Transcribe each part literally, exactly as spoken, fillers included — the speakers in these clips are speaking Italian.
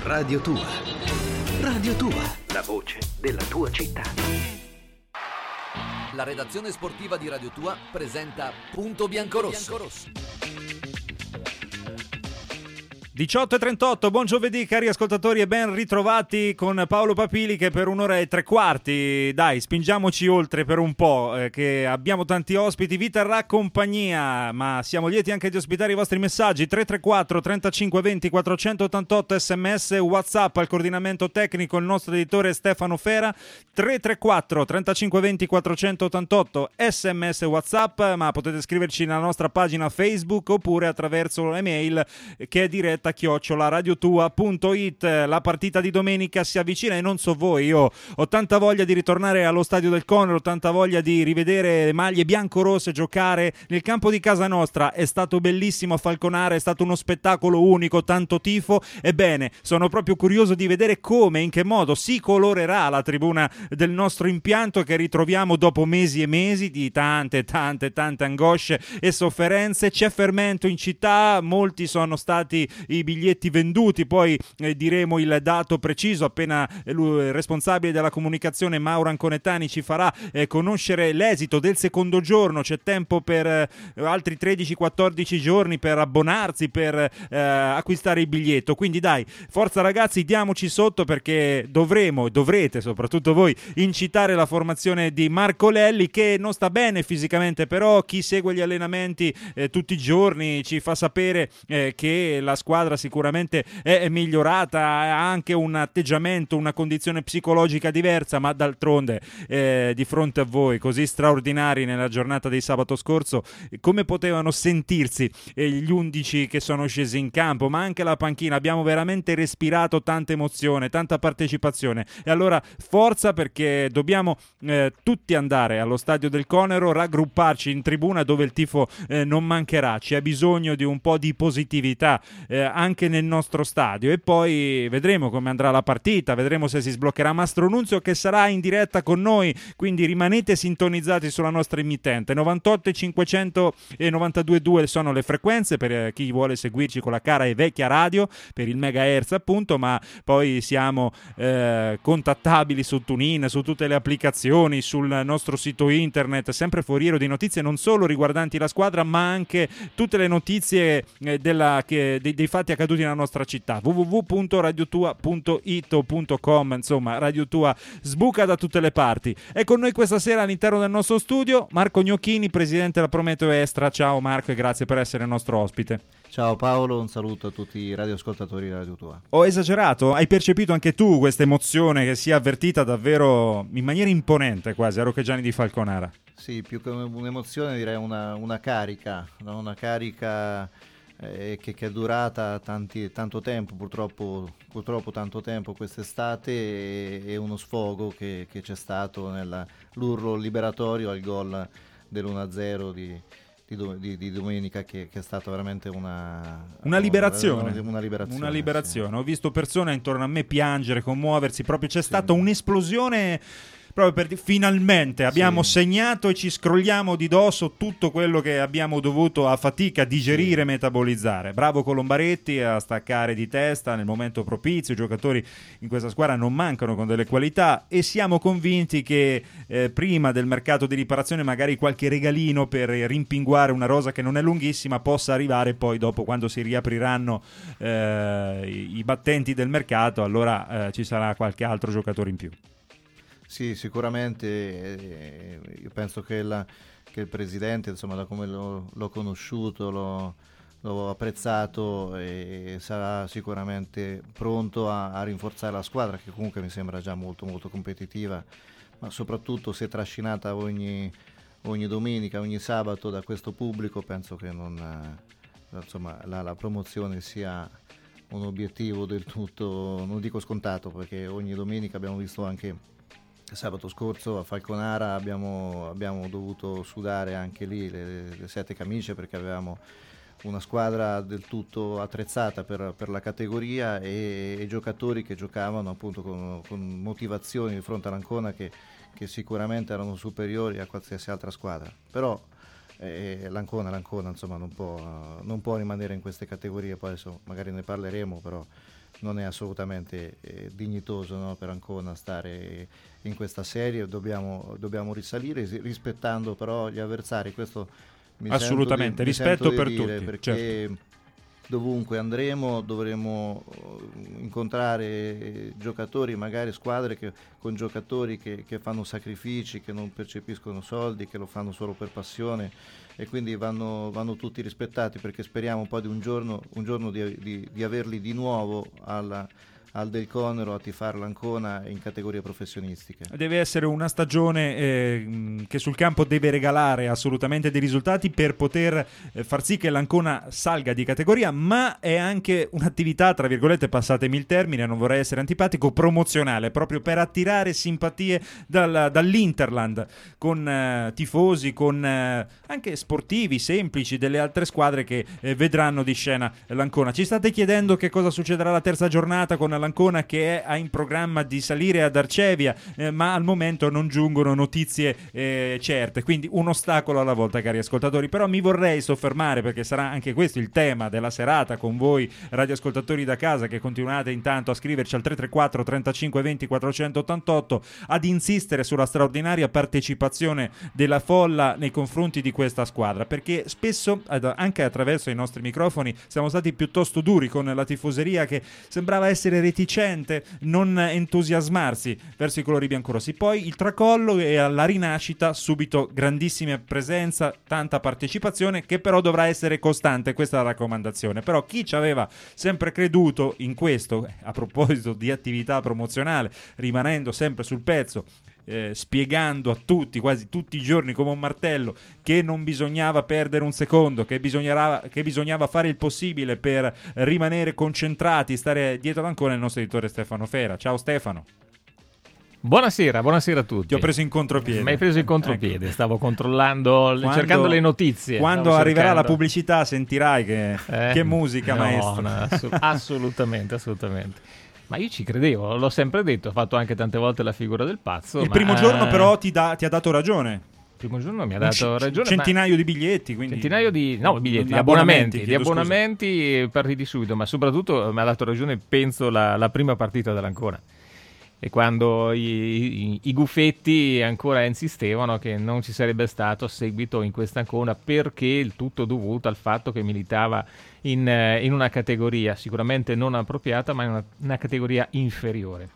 Radio Tua. Radio Tua, la voce della tua città. La redazione sportiva di Radio Tua presenta Punto Biancorosso. diciotto e trentotto, buon giovedì cari ascoltatori e ben ritrovati con Paolo Papili che per un'ora e tre quarti, dai spingiamoci oltre per un po', eh, che abbiamo tanti ospiti, vi terrà compagnia, ma siamo lieti anche di ospitare i vostri messaggi. Tre tre quattro trentacinque venti quattrocentottantotto, sms, whatsapp, al coordinamento tecnico il nostro editore Stefano Fera. Tre tre quattro trentacinque venti quattrocentottantotto, sms, whatsapp, ma potete scriverci nella nostra pagina Facebook oppure attraverso l'email che è diretta chiocciola radiotua punto it. La partita di domenica si avvicina e non so voi, io ho tanta voglia di ritornare allo stadio del Conero, ho tanta voglia di rivedere le maglie bianco-rosse giocare nel campo di casa nostra. È stato bellissimo a Falconara, è stato uno spettacolo unico, tanto tifo. Ebbene, sono proprio curioso di vedere come, in che modo si colorerà la tribuna del nostro impianto che ritroviamo dopo mesi e mesi di tante tante tante angosce e sofferenze. C'è fermento in città, molti sono stati i biglietti venduti, poi eh, diremo il dato preciso appena eh, il responsabile della comunicazione Mauro Anconettani ci farà eh, conoscere l'esito del secondo giorno. C'è tempo per eh, altri tredici quattordici giorni per abbonarsi, per eh, acquistare il biglietto, quindi dai, forza ragazzi, diamoci sotto perché dovremo, dovrete soprattutto voi, incitare la formazione di Marco Lelli che non sta bene fisicamente, però chi segue gli allenamenti eh, tutti i giorni ci fa sapere eh, che la squadra sicuramente è migliorata, ha anche un atteggiamento, una condizione psicologica diversa, ma d'altronde eh, di fronte a voi così straordinari nella giornata di sabato scorso, come potevano sentirsi eh, gli undici che sono scesi in campo, ma anche la panchina? Abbiamo veramente respirato tanta emozione, tanta partecipazione, e allora forza, perché dobbiamo eh, tutti andare allo stadio del Conero, raggrupparci in tribuna dove il tifo eh, non mancherà. C'è bisogno di un po' di positività eh, anche nel nostro stadio, e poi vedremo come andrà la partita, vedremo se si sbloccherà Mastro Nunzio che sarà in diretta con noi, quindi rimanete sintonizzati sulla nostra emittente. Novantotto e cinquecento e novantadue virgola due sono le frequenze per chi vuole seguirci con la cara e vecchia radio per il megahertz appunto, ma poi siamo eh, contattabili su TuneIn, su tutte le applicazioni, sul nostro sito internet, sempre foriero di notizie non solo riguardanti la squadra ma anche tutte le notizie eh, della, che, dei, dei fatti accaduti nella nostra città. w w w punto radiotua punto it o punto com, insomma Radio Tua sbuca da tutte le parti. È con noi questa sera all'interno del nostro studio Marco Gnocchini, presidente della Prometeo Estra. Ciao Marco e grazie per essere il nostro ospite. Ciao Paolo, un saluto a tutti i radioascoltatori di Radio Tua. Ho esagerato? Hai percepito anche tu questa emozione che si è avvertita davvero in maniera imponente quasi a Rocchegiani di Falconara? Sì, più che un'emozione direi una, una carica, no? Una carica eh, che, che è durata tanti, tanto tempo, purtroppo, purtroppo tanto tempo quest'estate, e, e uno sfogo che, che c'è stato nell'urlo liberatorio al gol dell'uno a zero di... Di, di domenica che, che è stata veramente una una liberazione una, una liberazione, una liberazione. Sì. Ho visto persone intorno a me piangere, commuoversi, proprio c'è sì. stata un'esplosione proprio per dire, finalmente abbiamo sì. segnato e ci scrolliamo di dosso tutto quello che abbiamo dovuto a fatica digerire, sì. metabolizzare. Bravo Colombaretti a staccare di testa nel momento propizio. I giocatori in questa squadra non mancano con delle qualità e siamo convinti che eh, prima del mercato di riparazione magari qualche regalino per rimpinguare una rosa che non è lunghissima possa arrivare poi dopo, quando si riapriranno eh, i, i battenti del mercato, allora eh, ci sarà qualche altro giocatore in più. Sì, sicuramente eh, io penso che, la, che il presidente, insomma, da come l'ho, l'ho conosciuto, l'ho, l'ho apprezzato e sarà sicuramente pronto a, a rinforzare la squadra, che comunque mi sembra già molto molto competitiva, ma soprattutto se trascinata ogni, ogni domenica, ogni sabato da questo pubblico, penso che non, eh, insomma, la, la promozione sia un obiettivo del tutto, non dico scontato, perché ogni domenica abbiamo visto anche sabato scorso a Falconara abbiamo, abbiamo dovuto sudare anche lì le, le sette camicie, perché avevamo una squadra del tutto attrezzata per, per la categoria e, e giocatori che giocavano appunto con, con motivazioni di fronte all'Ancona che, che sicuramente erano superiori a qualsiasi altra squadra. Però eh, l'Ancona, l'Ancona insomma non può, non può rimanere in queste categorie, poi adesso magari ne parleremo, però non è assolutamente eh, dignitoso, no, per Ancona stare in questa serie. Dobbiamo, dobbiamo risalire rispettando però gli avversari, questo mi assolutamente, sento di, rispetto mi sento per di dire, tutti, perché certo. dovunque andremo dovremo incontrare giocatori, magari squadre che, con giocatori che, che fanno sacrifici, che non percepiscono soldi, che lo fanno solo per passione, e quindi vanno, vanno tutti rispettati, perché speriamo poi di un giorno, un giorno di, di, di averli di nuovo alla, al Del Conero a tifare l'Ancona in categorie professionistiche. Deve essere una stagione eh, che sul campo deve regalare assolutamente dei risultati per poter eh, far sì che l'Ancona salga di categoria, ma è anche un'attività, tra virgolette, passatemi il termine, non vorrei essere antipatico, promozionale, proprio per attirare simpatie dal, dall'Interland, con eh, tifosi, con eh, anche sportivi semplici delle altre squadre che eh, vedranno di scena l'Ancona. Ci state chiedendo che cosa succederà la terza giornata con l'Ancona, che è, ha in programma di salire ad Arcevia, eh, ma al momento non giungono notizie eh, certe, quindi un ostacolo alla volta, cari ascoltatori. Però mi vorrei soffermare, perché sarà anche questo il tema della serata con voi radioascoltatori da casa, che continuate intanto a scriverci al tre tre quattro trentacinque venti quattrocentottantotto, ad insistere sulla straordinaria partecipazione della folla nei confronti di questa squadra, perché spesso anche attraverso i nostri microfoni siamo stati piuttosto duri con la tifoseria, che sembrava essere reticente, non entusiasmarsi verso i colori biancorossi. Poi il tracollo e alla rinascita subito grandissima presenza, tanta partecipazione, che però dovrà essere costante, questa è la raccomandazione. Però chi ci aveva sempre creduto in questo, a proposito di attività promozionale, rimanendo sempre sul pezzo, Eh, spiegando a tutti, quasi tutti i giorni come un martello, che non bisognava perdere un secondo, che bisognava, che bisognava fare il possibile per rimanere concentrati, stare dietro l'Ancona, il nostro editore Stefano Fera. Ciao Stefano. Buonasera, buonasera a tutti. Ti ho preso in contropiede. Mi hai preso in contropiede, ecco. Stavo controllando, quando, cercando le notizie. Quando arriverà la pubblicità sentirai che, eh? che musica, no, maestro. No, ass- assolutamente, assolutamente. Ma io ci credevo, l'ho sempre detto, ho fatto anche tante volte la figura del pazzo. Il ma... primo giorno però ti, da, ti ha dato ragione. Il primo giorno mi ha dato c- ragione. Centinaio ma... di biglietti, quindi... Centinaio di... no, biglietti, di abbonamenti. abbonamenti, di abbonamenti partiti subito, ma soprattutto mi ha dato ragione, penso, la, la prima partita dell'Ancona. E quando i, i, i guffetti ancora insistevano che non ci sarebbe stato seguito in questa Ancona, perché il tutto dovuto al fatto che militava in, in una categoria sicuramente non appropriata, ma in una, una categoria inferiore.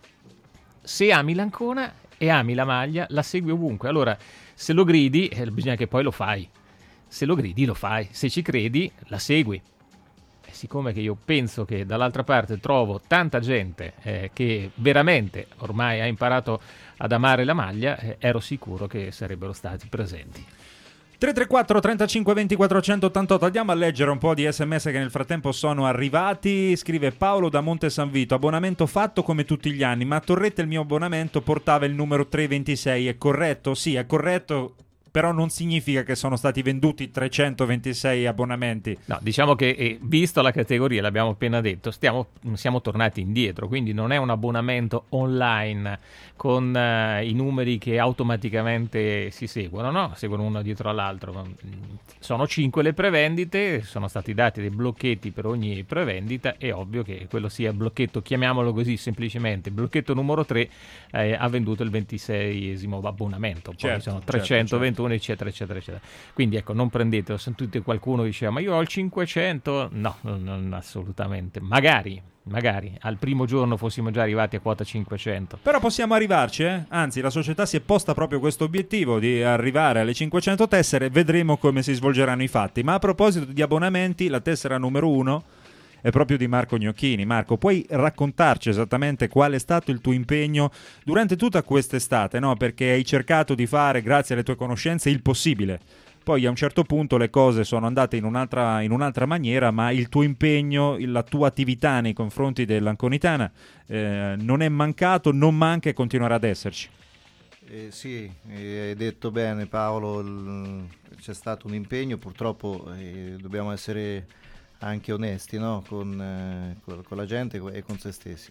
Se ami l'Ancona e ami la maglia, la segui ovunque. Allora, se lo gridi, eh, bisogna che poi lo fai. Se lo gridi, lo fai. Se ci credi, la segui. Siccome che io penso che dall'altra parte trovo tanta gente eh, che veramente ormai ha imparato ad amare la maglia, eh, ero sicuro che sarebbero stati presenti. tre tre quattro trentacinque venti quattrocentottantotto. Andiamo a leggere un po' di sms che nel frattempo sono arrivati. Scrive Paolo da Monte San Vito: abbonamento fatto come tutti gli anni, ma a Torretta il mio abbonamento portava il numero trecentoventisei. È corretto? Sì, è corretto, però non significa che sono stati venduti trecentoventisei abbonamenti. No, diciamo che eh, visto la categoria, l'abbiamo appena detto, stiamo, siamo tornati indietro, quindi non è un abbonamento online con eh, i numeri che automaticamente si seguono, no? Seguono uno dietro all'altro. Sono cinque le prevendite, sono stati dati dei blocchetti per ogni prevendita, è ovvio che quello sia il blocchetto, chiamiamolo così semplicemente, blocchetto numero tre eh, ha venduto il ventiseiesimo abbonamento, poi certo, sono trecentoventuno, certo. eccetera eccetera eccetera. Quindi ecco, non prendete, ho sentito qualcuno che diceva ma io ho il cinquecento, no, non, non assolutamente, magari magari al primo giorno fossimo già arrivati a quota cinquecento, però possiamo arrivarci, eh? Anzi la società si è posta proprio questo obiettivo di arrivare alle cinquecento tessere, vedremo come si svolgeranno i fatti. Ma a proposito di abbonamenti, la tessera numero uno è proprio di Marco Gnocchini. Marco, puoi raccontarci esattamente qual è stato il tuo impegno durante tutta quest'estate, no? Perché hai cercato di fare, grazie alle tue conoscenze, il possibile. Poi a un certo punto le cose sono andate in un'altra, in un'altra maniera, ma il tuo impegno, la tua attività nei confronti dell'Anconitana eh, non è mancato, non manca e continuerà ad esserci. Eh, sì, eh, hai detto bene Paolo, il, c'è stato un impegno, purtroppo eh, dobbiamo essere anche onesti, no? con, eh, con, con la gente e con se stessi.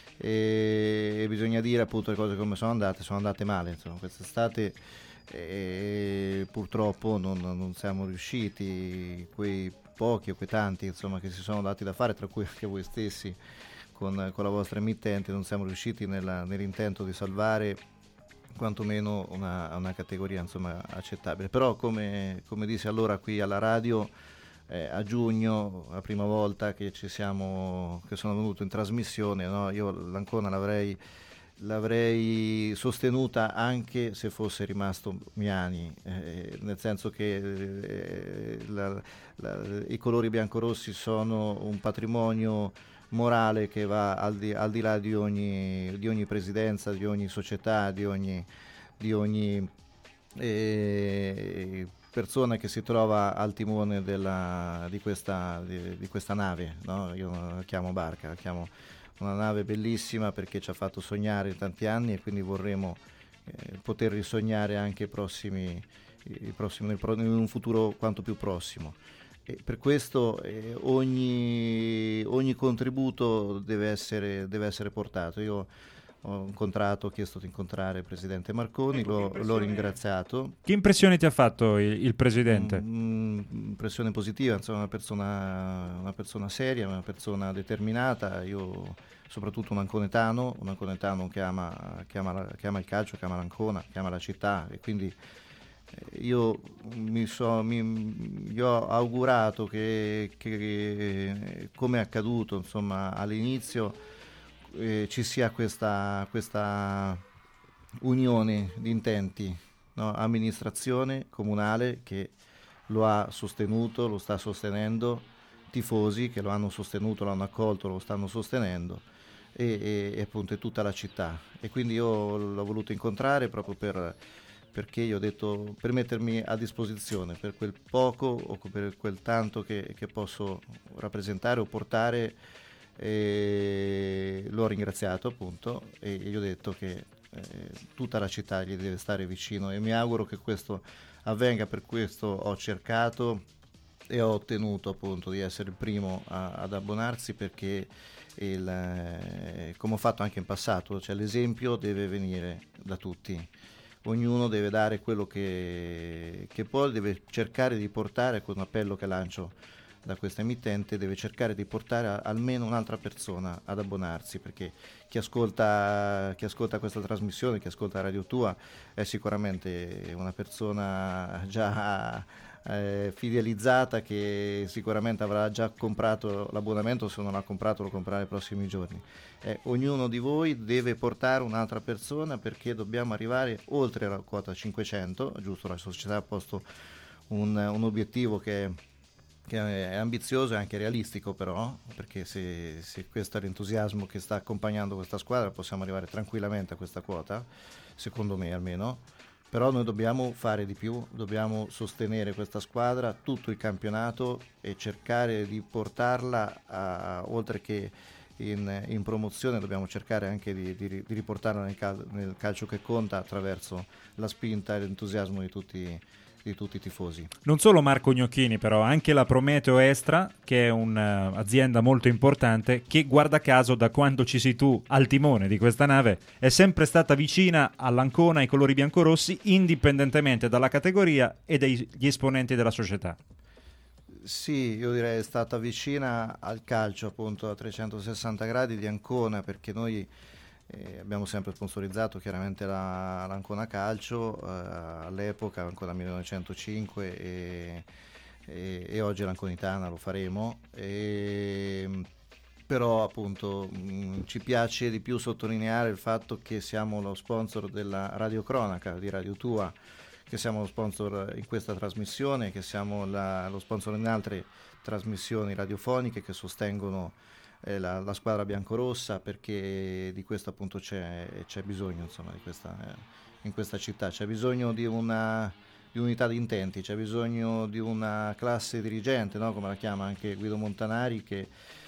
E, e bisogna dire appunto le cose come sono andate, sono andate male, insomma, quest'estate e purtroppo non, non siamo riusciti, quei pochi o quei tanti insomma che si sono dati da fare, tra cui anche voi stessi con, con la vostra emittente non siamo riusciti nella, nell'intento di salvare quantomeno una, una categoria insomma accettabile. Però come, come dissi allora qui alla radio, eh, a giugno, la prima volta che ci siamo, che sono venuto in trasmissione, no? Io l'Ancona l'avrei l'avrei sostenuta anche se fosse rimasto Miani, eh, nel senso che eh, la, la, i colori biancorossi sono un patrimonio morale che va al di, al di là di ogni, di ogni presidenza, di ogni società, di ogni, di ogni eh, persona che si trova al timone della, di, questa, di, di questa nave, no? Io la chiamo barca, la chiamo una nave bellissima perché ci ha fatto sognare tanti anni, e quindi vorremmo eh, poter risognare anche i prossimi, i prossimi nel, in un futuro quanto più prossimo. E per questo eh, ogni, ogni contributo deve essere, deve essere portato. Io ho incontrato, ho chiesto di incontrare il presidente Marconi, ecco, l'ho, l'ho ringraziato. Che impressione ti ha fatto il, il presidente? Mm, impressione positiva, insomma, una persona, una persona seria, una persona determinata. Io soprattutto un anconetano, un anconetano che ama, che ama, che ama il calcio, che ama l'Ancona, che ama la città, e quindi eh, io mi, so, mi gli ho augurato che, che come è accaduto insomma all'inizio Eh, ci sia questa, questa unione di intenti, no? Amministrazione comunale che lo ha sostenuto, lo sta sostenendo, tifosi che lo hanno sostenuto, lo hanno accolto, lo stanno sostenendo, e, e, e appunto è tutta la città. E quindi io l'ho voluto incontrare proprio per, perché io ho detto, per mettermi a disposizione per quel poco o per quel tanto che, che posso rappresentare o portare. E l'ho ringraziato appunto, e gli ho detto che eh, tutta la città gli deve stare vicino, e mi auguro che questo avvenga. Per questo ho cercato e ho ottenuto appunto di essere il primo a, ad abbonarsi, perché il, eh, come ho fatto anche in passato, cioè l'esempio deve venire da tutti, ognuno deve dare quello che, che può, deve cercare di portare, con un appello che lancio da questa emittente, deve cercare di portare a, almeno un'altra persona ad abbonarsi, perché chi ascolta, chi ascolta questa trasmissione, chi ascolta Radio Tua, è sicuramente una persona già eh, fidelizzata, che sicuramente avrà già comprato l'abbonamento, se non l'ha comprato lo comprerà nei prossimi giorni. Eh, ognuno di voi deve portare un'altra persona, perché dobbiamo arrivare oltre la quota cinquecento, giusto? La società ha posto un, un obiettivo che è che è ambizioso e anche realistico, però, perché se, se questo è l'entusiasmo che sta accompagnando questa squadra, possiamo arrivare tranquillamente a questa quota, secondo me almeno. Però noi dobbiamo fare di più, dobbiamo sostenere questa squadra tutto il campionato e cercare di portarla a, oltre che in, in promozione, dobbiamo cercare anche di, di, di riportarla nel, cal- nel calcio che conta, attraverso la spinta e l'entusiasmo di tutti di tutti i tifosi. Non solo Marco Gnocchini, però anche la Prometeo Estra, che è un'azienda molto importante, che guarda caso da quando ci sei tu al timone di questa nave è sempre stata vicina all'Ancona, ai colori biancorossi, indipendentemente dalla categoria e dagli esponenti della società. Sì, io direi è stata vicina al calcio appunto a trecentosessanta gradi di Ancona, perché noi Eh, abbiamo sempre sponsorizzato chiaramente la, l'Ancona Calcio, eh, all'epoca Ancona millenovecentocinque, e, e, e oggi l'Anconitana lo faremo, e, però appunto mh, ci piace di più sottolineare il fatto che siamo lo sponsor della radiocronaca di Radio Tua, che siamo lo sponsor in questa trasmissione, che siamo la, lo sponsor in altre trasmissioni radiofoniche che sostengono La, la squadra biancorossa, perché di questo appunto c'è, c'è bisogno, insomma, di questa, eh, in questa città c'è bisogno di una di unità di intenti, c'è bisogno di una classe dirigente, no? Come la chiama anche Guido Montanari, che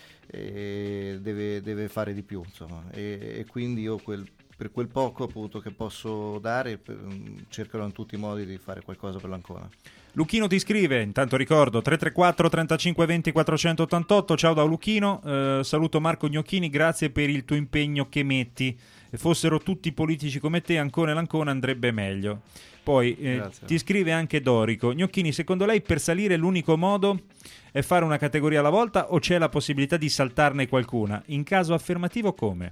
eh, deve, deve fare di più, insomma, e, e quindi io quel, per quel poco appunto che posso dare per, cercherò in tutti i modi di fare qualcosa per l'Ancona. Lucchino ti scrive, intanto ricordo tre tre quattro trentacinque venti quattrocentottantotto, ciao da Lucchino, eh, saluto Marco Gnocchini, grazie per il tuo impegno che metti Se fossero tutti politici come te, Ancona e l'Ancona andrebbe meglio. Poi eh, ti scrive anche Dorico: Gnocchini, secondo lei per salire l'unico modo è fare una categoria alla volta o c'è la possibilità di saltarne qualcuna? In caso affermativo come?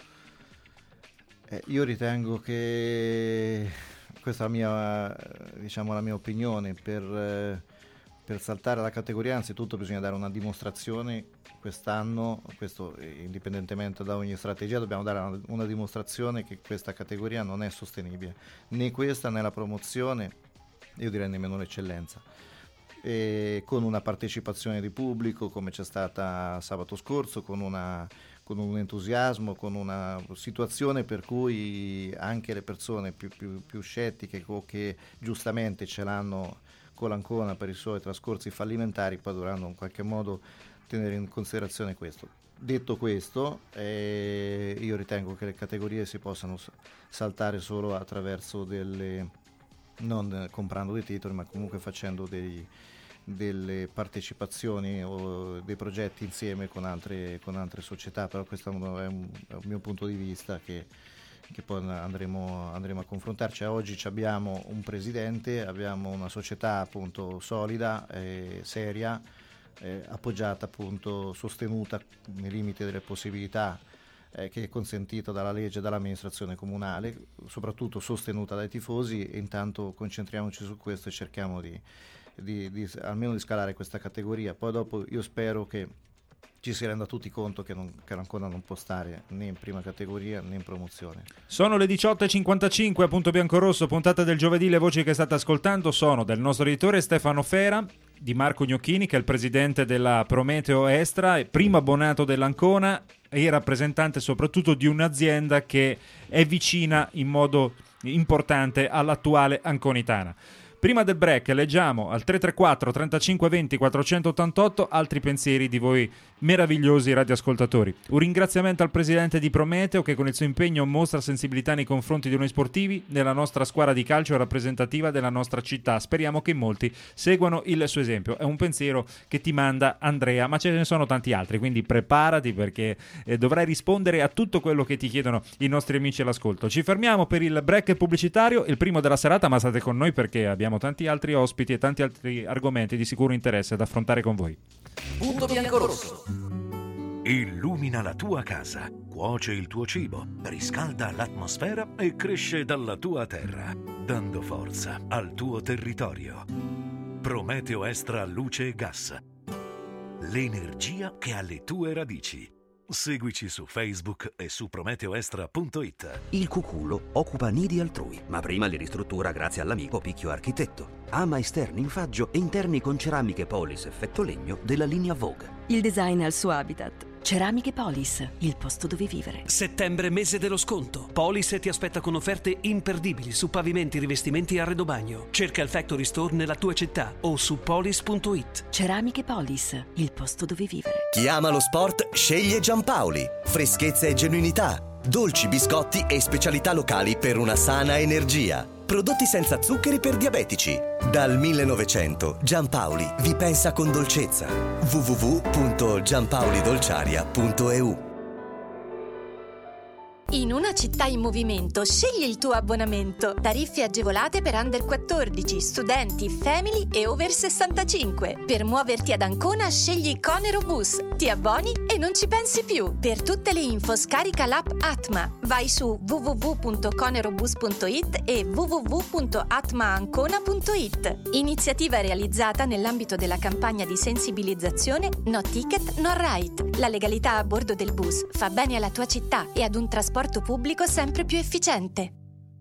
Eh, io ritengo che questa è la mia, diciamo, la mia opinione. Per, eh, per saltare la categoria innanzitutto bisogna dare una dimostrazione quest'anno, questo indipendentemente da ogni strategia, dobbiamo dare una, una dimostrazione che questa categoria non è sostenibile, né questa né la promozione, io direi nemmeno l'eccellenza, e con una partecipazione di pubblico come c'è stata sabato scorso, con una con un entusiasmo, con una situazione per cui anche le persone più, più, più scettiche o che giustamente ce l'hanno con l'Ancona per i suoi trascorsi fallimentari poi dovranno in qualche modo tenere in considerazione questo. Detto questo, eh, io ritengo che le categorie si possano saltare solo attraverso delle, non comprando dei titoli, ma comunque facendo dei delle partecipazioni o dei progetti insieme con altre, con altre società, però questo è un, è un mio punto di vista che, che poi andremo, andremo a confrontarci. Oggi abbiamo un presidente, abbiamo una società appunto solida, eh, seria, eh, appoggiata appunto, sostenuta nei limiti delle possibilità eh, che è consentita dalla legge e dall'amministrazione comunale, soprattutto sostenuta dai tifosi, e intanto concentriamoci su questo e cerchiamo di Di, di, almeno di scalare questa categoria. Poi dopo io spero che ci si renda tutti conto che, non, che ancora non può stare né in prima categoria né in promozione. Sono le diciotto e cinquantacinque a Punto Biancorosso, puntata del giovedì. Le voci che state ascoltando sono del nostro editore Stefano Fera, di Marco Gnocchini che è il presidente della Prometeo Estra, primo abbonato dell'Ancona e rappresentante soprattutto di un'azienda che è vicina in modo importante all'attuale anconitana. Prima del break leggiamo al tre tre quattro trentacinque venti quattrocentottantotto altri pensieri di voi meravigliosi radioascoltatori. Un ringraziamento al presidente di Prometeo che con il suo impegno mostra sensibilità nei confronti di noi sportivi nella nostra squadra di calcio rappresentativa della nostra città. Speriamo che molti seguano il suo esempio. È un pensiero che ti manda Andrea, ma ce ne sono tanti altri, quindi preparati perché eh, dovrai rispondere a tutto quello che ti chiedono i nostri amici all'ascolto. Ci fermiamo per il break pubblicitario, il primo della serata, ma state con noi perché abbiamo tanti altri ospiti e tanti altri argomenti di sicuro interesse da affrontare con voi. Punto Biancorosso. Illumina la tua casa, cuoce il tuo cibo, riscalda l'atmosfera e cresce dalla tua terra, dando forza al tuo territorio. Prometeo Estra Luce e Gas. L'energia che ha le tue radici. Seguici su Facebook e su prometeoestra punto it. Il cuculo occupa nidi altrui, ma prima li ristruttura grazie all'amico Picchio Architetto. Ama esterni in faggio e interni con ceramiche Polis effetto legno della linea Vogue. Il design al suo habitat. Ceramiche Polis, il posto dove vivere. Settembre, mese dello sconto. Polis ti aspetta con offerte imperdibili su pavimenti, rivestimenti e arredobagno. Cerca il Factory Store nella tua città o su polis punto it. Ceramiche Polis, il posto dove vivere. Chi ama lo sport sceglie Giampaoli. Freschezza e genuinità. Dolci, biscotti e specialità locali per una sana energia. Prodotti senza zuccheri per diabetici. Dal millenovecento Giampaoli vi pensa con dolcezza. w w w punto giampaolidolciaria punto e u. In una città in movimento, scegli il tuo abbonamento. Tariffe agevolate per under quattordici, studenti, family e over sessantacinque. Per muoverti ad Ancona, scegli Conero Bus. Ti abboni e non ci pensi più. Per tutte le info scarica l'app Atma. Vai su w w w punto conerobus punto it e w w w punto atma ancona punto it. Iniziativa realizzata nell'ambito della campagna di sensibilizzazione No Ticket, No Ride. La legalità a bordo del bus fa bene alla tua città e ad un trasporto pubblico sempre più efficiente.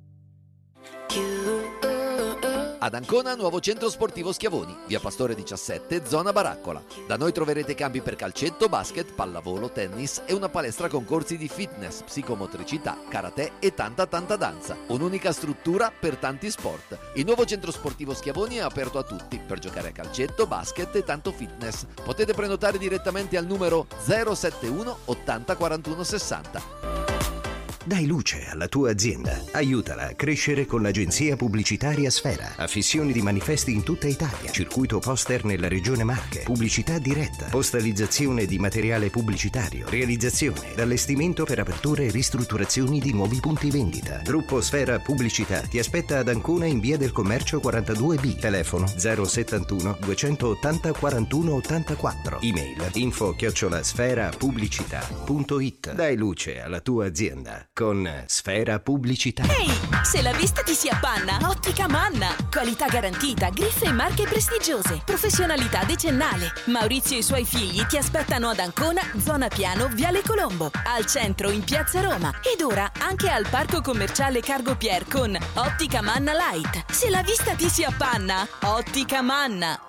Ad Ancona, nuovo centro sportivo Schiavoni, via Pastore diciassette, zona Baraccola. Da noi troverete campi per calcetto, basket, pallavolo, tennis e una palestra con corsi di fitness, psicomotricità, karate e tanta tanta danza. Un'unica struttura per tanti sport. Il nuovo centro sportivo Schiavoni è aperto a tutti per giocare a calcetto, basket e tanto fitness. Potete prenotare direttamente al numero zero sette uno ottanta quarantuno sessanta. Dai luce alla tua azienda. Aiutala a crescere con l'agenzia pubblicitaria Sfera. Affissioni di manifesti in tutta Italia. Circuito poster nella regione Marche. Pubblicità diretta. Postalizzazione di materiale pubblicitario. Realizzazione, allestimento per aperture e ristrutturazioni di nuovi punti vendita. Gruppo Sfera Pubblicità ti aspetta ad Ancona in via del Commercio quarantadue B. Telefono zero settantuno duecentottanta quarantuno ottantaquattro. Email info chiocciola sfera pubblicità punto it. Dai luce alla tua azienda con Sfera Pubblicità. Ehi, se la vista ti si appanna, Ottica Manna. Qualità garantita, griffe e marche prestigiose, professionalità decennale. Maurizio e i suoi figli ti aspettano ad Ancona, zona Piano, Viale Colombo, al centro in Piazza Roma ed ora anche al Parco Commerciale Cargo Pier con Ottica Manna Light. Se la vista ti si appanna, Ottica Manna.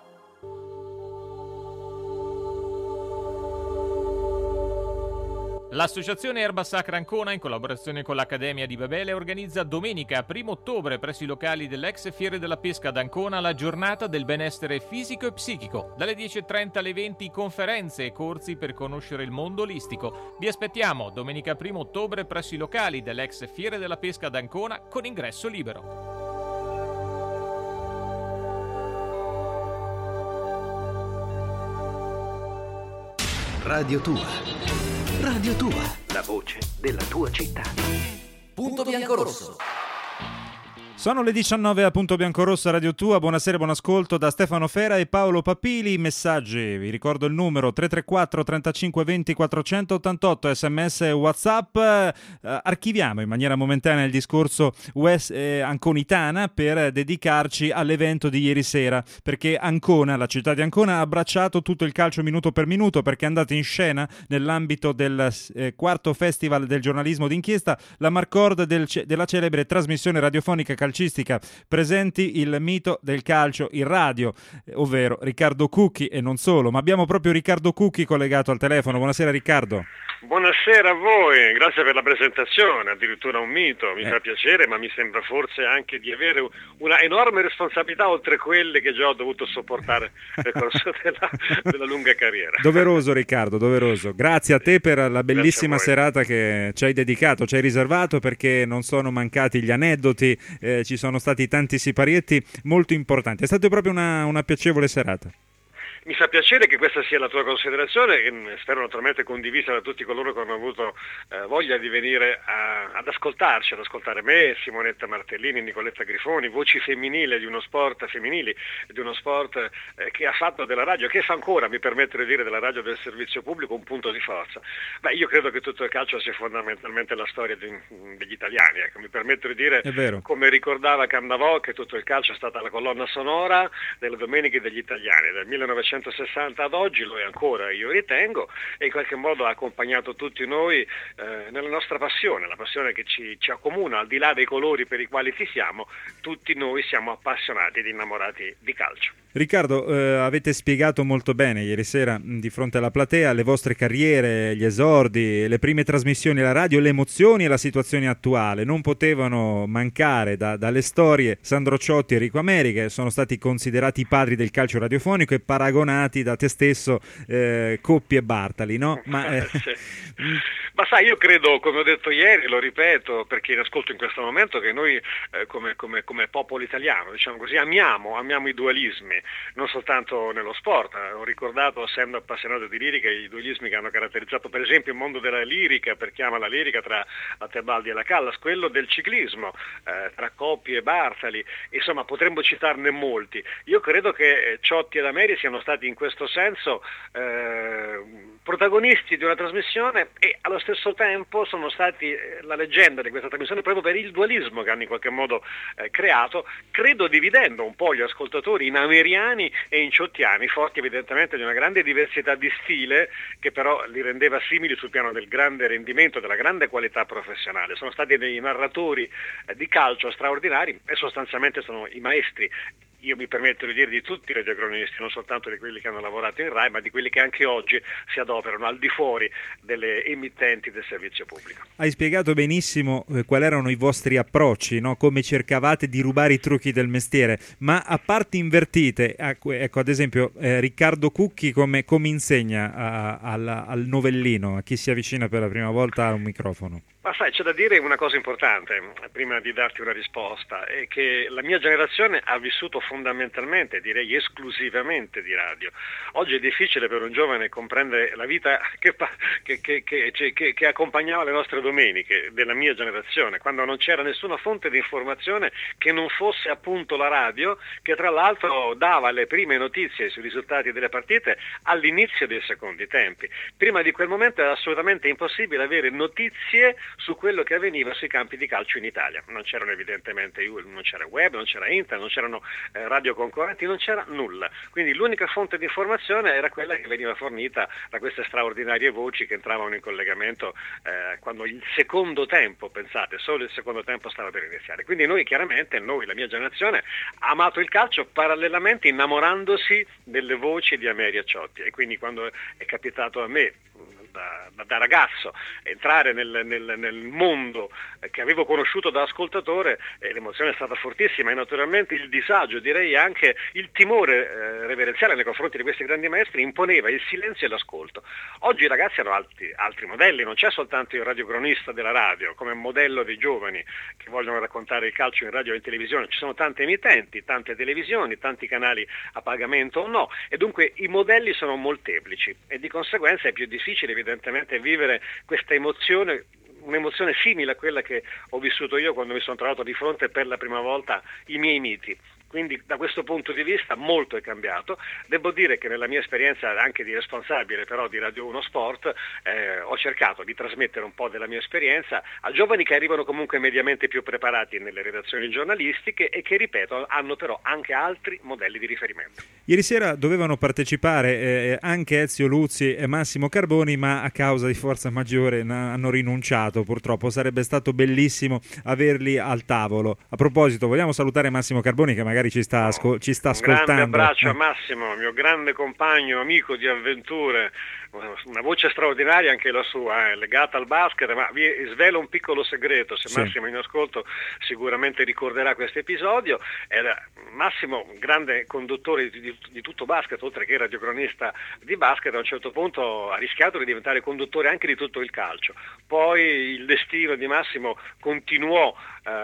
L'associazione Erba Sacra Ancona, in collaborazione con l'Accademia di Babele, organizza domenica primo ottobre presso i locali dell'ex Fiere della Pesca ad Ancona la giornata del benessere fisico e psichico. Dalle dieci e trenta alle venti conferenze e corsi per conoscere il mondo olistico. Vi aspettiamo domenica primo ottobre presso i locali dell'ex Fiere della Pesca ad Ancona con ingresso libero. Radio Tua. Radio Tua, la voce della tua città. Punto biancorosso. Sono le diciannove a Punto Biancorosso, Radio Tua. Buonasera, buon ascolto da Stefano Fera e Paolo Papili. Messaggi, vi ricordo il numero tre tre quattro trentacinque venti quattrocentottantotto, sms e WhatsApp. Eh, archiviamo in maniera momentanea il discorso West, eh, anconitana per dedicarci all'evento di ieri sera, perché Ancona, la città di Ancona, ha abbracciato tutto il calcio minuto per minuto, perché è andata in scena nell'ambito del eh, quarto festival del giornalismo d'inchiesta, la Marcord del, della celebre trasmissione radiofonica calcistica presenti il mito del calcio in radio, ovvero Riccardo Cucchi e non solo, ma abbiamo proprio Riccardo Cucchi collegato al telefono. Buonasera Riccardo. Buonasera a voi, grazie per la presentazione, addirittura un mito, mi eh. fa piacere, ma mi sembra forse anche di avere una enorme responsabilità oltre quelle che già ho dovuto sopportare nel corso della, della lunga carriera. Doveroso Riccardo, doveroso. Grazie a te per la bellissima serata che ci hai dedicato, ci hai riservato, perché non sono mancati gli aneddoti, eh, ci sono stati tanti siparietti molto importanti, è stata proprio una, una piacevole serata. Mi fa piacere che questa sia la tua considerazione, che spero naturalmente condivisa da tutti coloro che hanno avuto eh, voglia di venire a, ad ascoltarci, ad ascoltare me, Simonetta Martellini, Nicoletta Grifoni, voci femminili di uno sport femminili, di uno sport eh, che ha fatto della radio, che fa ancora, mi permetto di dire, della radio del servizio pubblico un punto di forza. Beh, io credo che tutto il calcio sia fondamentalmente la storia di, degli italiani, ecco, mi permetto di dire, come ricordava Cannavò, che tutto il calcio è stata la colonna sonora delle domeniche degli italiani, dal millenovecentosessanta ad oggi, lo è ancora, io ritengo, e in qualche modo ha accompagnato tutti noi eh, nella nostra passione, la passione che ci, ci accomuna, al di là dei colori per i quali tifiamo, tutti noi siamo appassionati ed innamorati di calcio. Riccardo, eh, avete spiegato molto bene ieri sera di fronte alla platea le vostre carriere, gli esordi, le prime trasmissioni alla radio, le emozioni e la situazione attuale. Non potevano mancare da, dalle storie Sandro Ciotti e Enrico Ameri, che sono stati considerati i padri del calcio radiofonico e paragonati da te stesso eh, Coppi e Bartali, no? Ma, eh... Ma sai, io credo, come ho detto ieri, lo ripeto perché in ascolto in questo momento, che noi eh, come, come, come popolo italiano, diciamo così, amiamo, amiamo i dualismi, non soltanto nello sport. Ho ricordato, essendo appassionato di lirica, i dualismi che hanno caratterizzato per esempio il mondo della lirica, per chi ama la lirica, tra la Tebaldi e la Callas, quello del ciclismo, eh, tra Coppi e Bartali, insomma potremmo citarne molti. Io credo che Ciotti ed Ameri siano stati in questo senso eh, protagonisti di una trasmissione e allo stesso tempo sono stati eh, la leggenda di questa trasmissione proprio per il dualismo che hanno in qualche modo eh, creato, credo dividendo un po' gli ascoltatori in ameriani e in ciottiani, forti evidentemente di una grande diversità di stile che però li rendeva simili sul piano del grande rendimento, della grande qualità professionale. Sono stati dei narratori eh, di calcio straordinari e sostanzialmente sono i maestri. io mi permetto di dire di tutti i radiocronisti, non soltanto di quelli che hanno lavorato in Rai, ma di quelli che anche oggi si adoperano al di fuori delle emittenti del servizio pubblico. Hai spiegato benissimo eh, quali erano i vostri approcci, no? Come cercavate di rubare i trucchi del mestiere, ma a parti invertite, ecco ad esempio eh, Riccardo Cucchi come, come insegna a, al, al novellino, a chi si avvicina per la prima volta a un microfono? Ma sai, c'è da dire una cosa importante, prima di darti una risposta, è che la mia generazione ha vissuto fondamentalmente, direi esclusivamente di radio. Oggi è difficile per un giovane comprendere la vita che, che, che, che, che, che accompagnava le nostre domeniche della mia generazione, quando non c'era nessuna fonte di informazione che non fosse appunto la radio, che tra l'altro dava le prime notizie sui risultati delle partite all'inizio dei secondi tempi. Prima di quel momento era assolutamente impossibile avere notizie su quello che avveniva sui campi di calcio in Italia. Non c'erano evidentemente, non c'era web, non c'era internet, non c'erano eh, radio concorrenti, non c'era nulla. Quindi l'unica fonte di informazione era quella che veniva fornita da queste straordinarie voci che entravano in collegamento eh, quando il secondo tempo, pensate, solo il secondo tempo stava per iniziare. Quindi noi chiaramente, noi, la mia generazione, ha amato il calcio parallelamente innamorandosi delle voci di Ameria Ciotti, e quindi quando è capitato a me Da, da ragazzo entrare nel, nel, nel mondo che avevo conosciuto da ascoltatore, eh, l'emozione è stata fortissima, e naturalmente il disagio, direi anche il timore eh, reverenziale nei confronti di questi grandi maestri imponeva il silenzio e l'ascolto. Oggi i ragazzi hanno altri, altri modelli, non c'è soltanto il radiocronista della radio come modello dei giovani che vogliono raccontare il calcio in radio e in televisione, ci sono tante emittenti, tante televisioni, tanti canali a pagamento o no, e dunque i modelli sono molteplici e di conseguenza è più difficile evidentemente vivere questa emozione, un'emozione simile a quella che ho vissuto io quando mi sono trovato di fronte per la prima volta i miei miti. Quindi da questo punto di vista molto è cambiato. Devo dire che nella mia esperienza anche di responsabile però di Radio uno Sport eh, ho cercato di trasmettere un po' della mia esperienza a giovani che arrivano comunque mediamente più preparati nelle redazioni giornalistiche e che, ripeto, hanno però anche altri modelli di riferimento. Ieri sera dovevano partecipare eh, anche Ezio Luzzi e Massimo Carboni, ma a causa di forza maggiore hanno rinunciato purtroppo. Sarebbe stato bellissimo averli al tavolo. A proposito, vogliamo salutare Massimo Carboni che magari ci sta, asco- ci sta ascoltando. Un grande abbraccio a Massimo, mio grande compagno, amico di avventure, una voce straordinaria anche la sua, eh, legata al basket, ma vi svelo un piccolo segreto, se sì. Massimo è in ascolto sicuramente ricorderà questo episodio. Era Massimo, grande conduttore di, di, di tutto basket, oltre che radiocronista di basket, a un certo punto ha rischiato di diventare conduttore anche di tutto il calcio. Poi il destino di Massimo continuò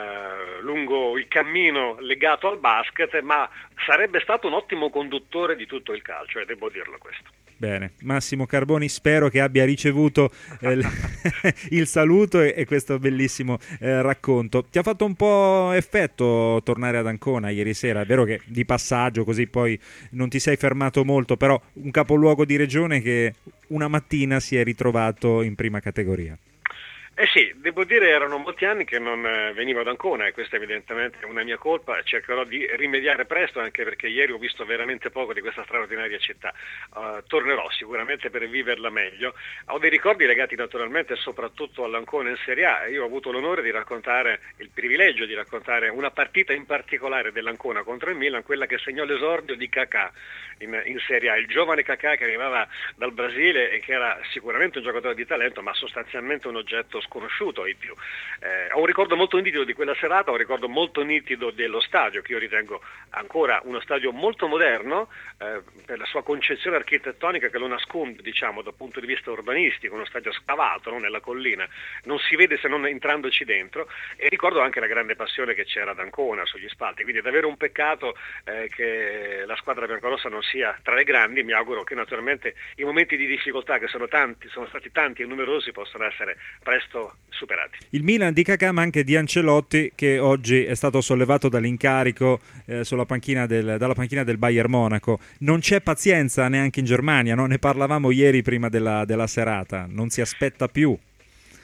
eh, lungo il cammino legato al basket, ma sarebbe stato un ottimo conduttore di tutto il calcio, e devo dirlo questo. Bene, Massimo Carboni, spero che abbia ricevuto eh, il saluto e, e questo bellissimo eh, racconto. Ti ha fatto un po' effetto tornare ad Ancona ieri sera? È vero che di passaggio, così poi non ti sei fermato molto, però un capoluogo di regione che una mattina si è ritrovato in prima categoria. Eh sì, devo dire erano molti anni che non eh, venivo ad Ancona, e questa evidentemente è una mia colpa. Cercherò di rimediare presto, anche perché ieri ho visto veramente poco di questa straordinaria città. Uh, tornerò sicuramente per viverla meglio. Ho dei ricordi legati naturalmente soprattutto all'Ancona in Serie A. Io ho avuto l'onore di raccontare, il privilegio di raccontare una partita in particolare dell'Ancona contro il Milan, quella che segnò l'esordio di Kaká in, in Serie A, il giovane Kaká che arrivava dal Brasile e che era sicuramente un giocatore di talento, ma sostanzialmente un oggetto sconosciuto ai più. Eh, ho un ricordo molto nitido di quella serata, ho un ricordo molto nitido dello stadio, che io ritengo ancora uno stadio molto moderno eh, per la sua concezione architettonica che lo nasconde, diciamo, dal punto di vista urbanistico, uno stadio scavato, no, nella collina, non si vede se non entrandoci dentro, e ricordo anche la grande passione che c'era ad Ancona sugli spalti, quindi è davvero un peccato eh, che la squadra biancorossa non sia tra le grandi. Mi auguro che naturalmente i momenti di difficoltà, che sono tanti, sono stati tanti e numerosi, possano essere presto superati. Il Milan di Kaká, ma anche di Ancelotti, che oggi è stato sollevato dall'incarico eh, sulla panchina del, dalla panchina del Bayern Monaco. Non c'è pazienza neanche in Germania, no? Ne parlavamo ieri prima della, della serata, non si aspetta più.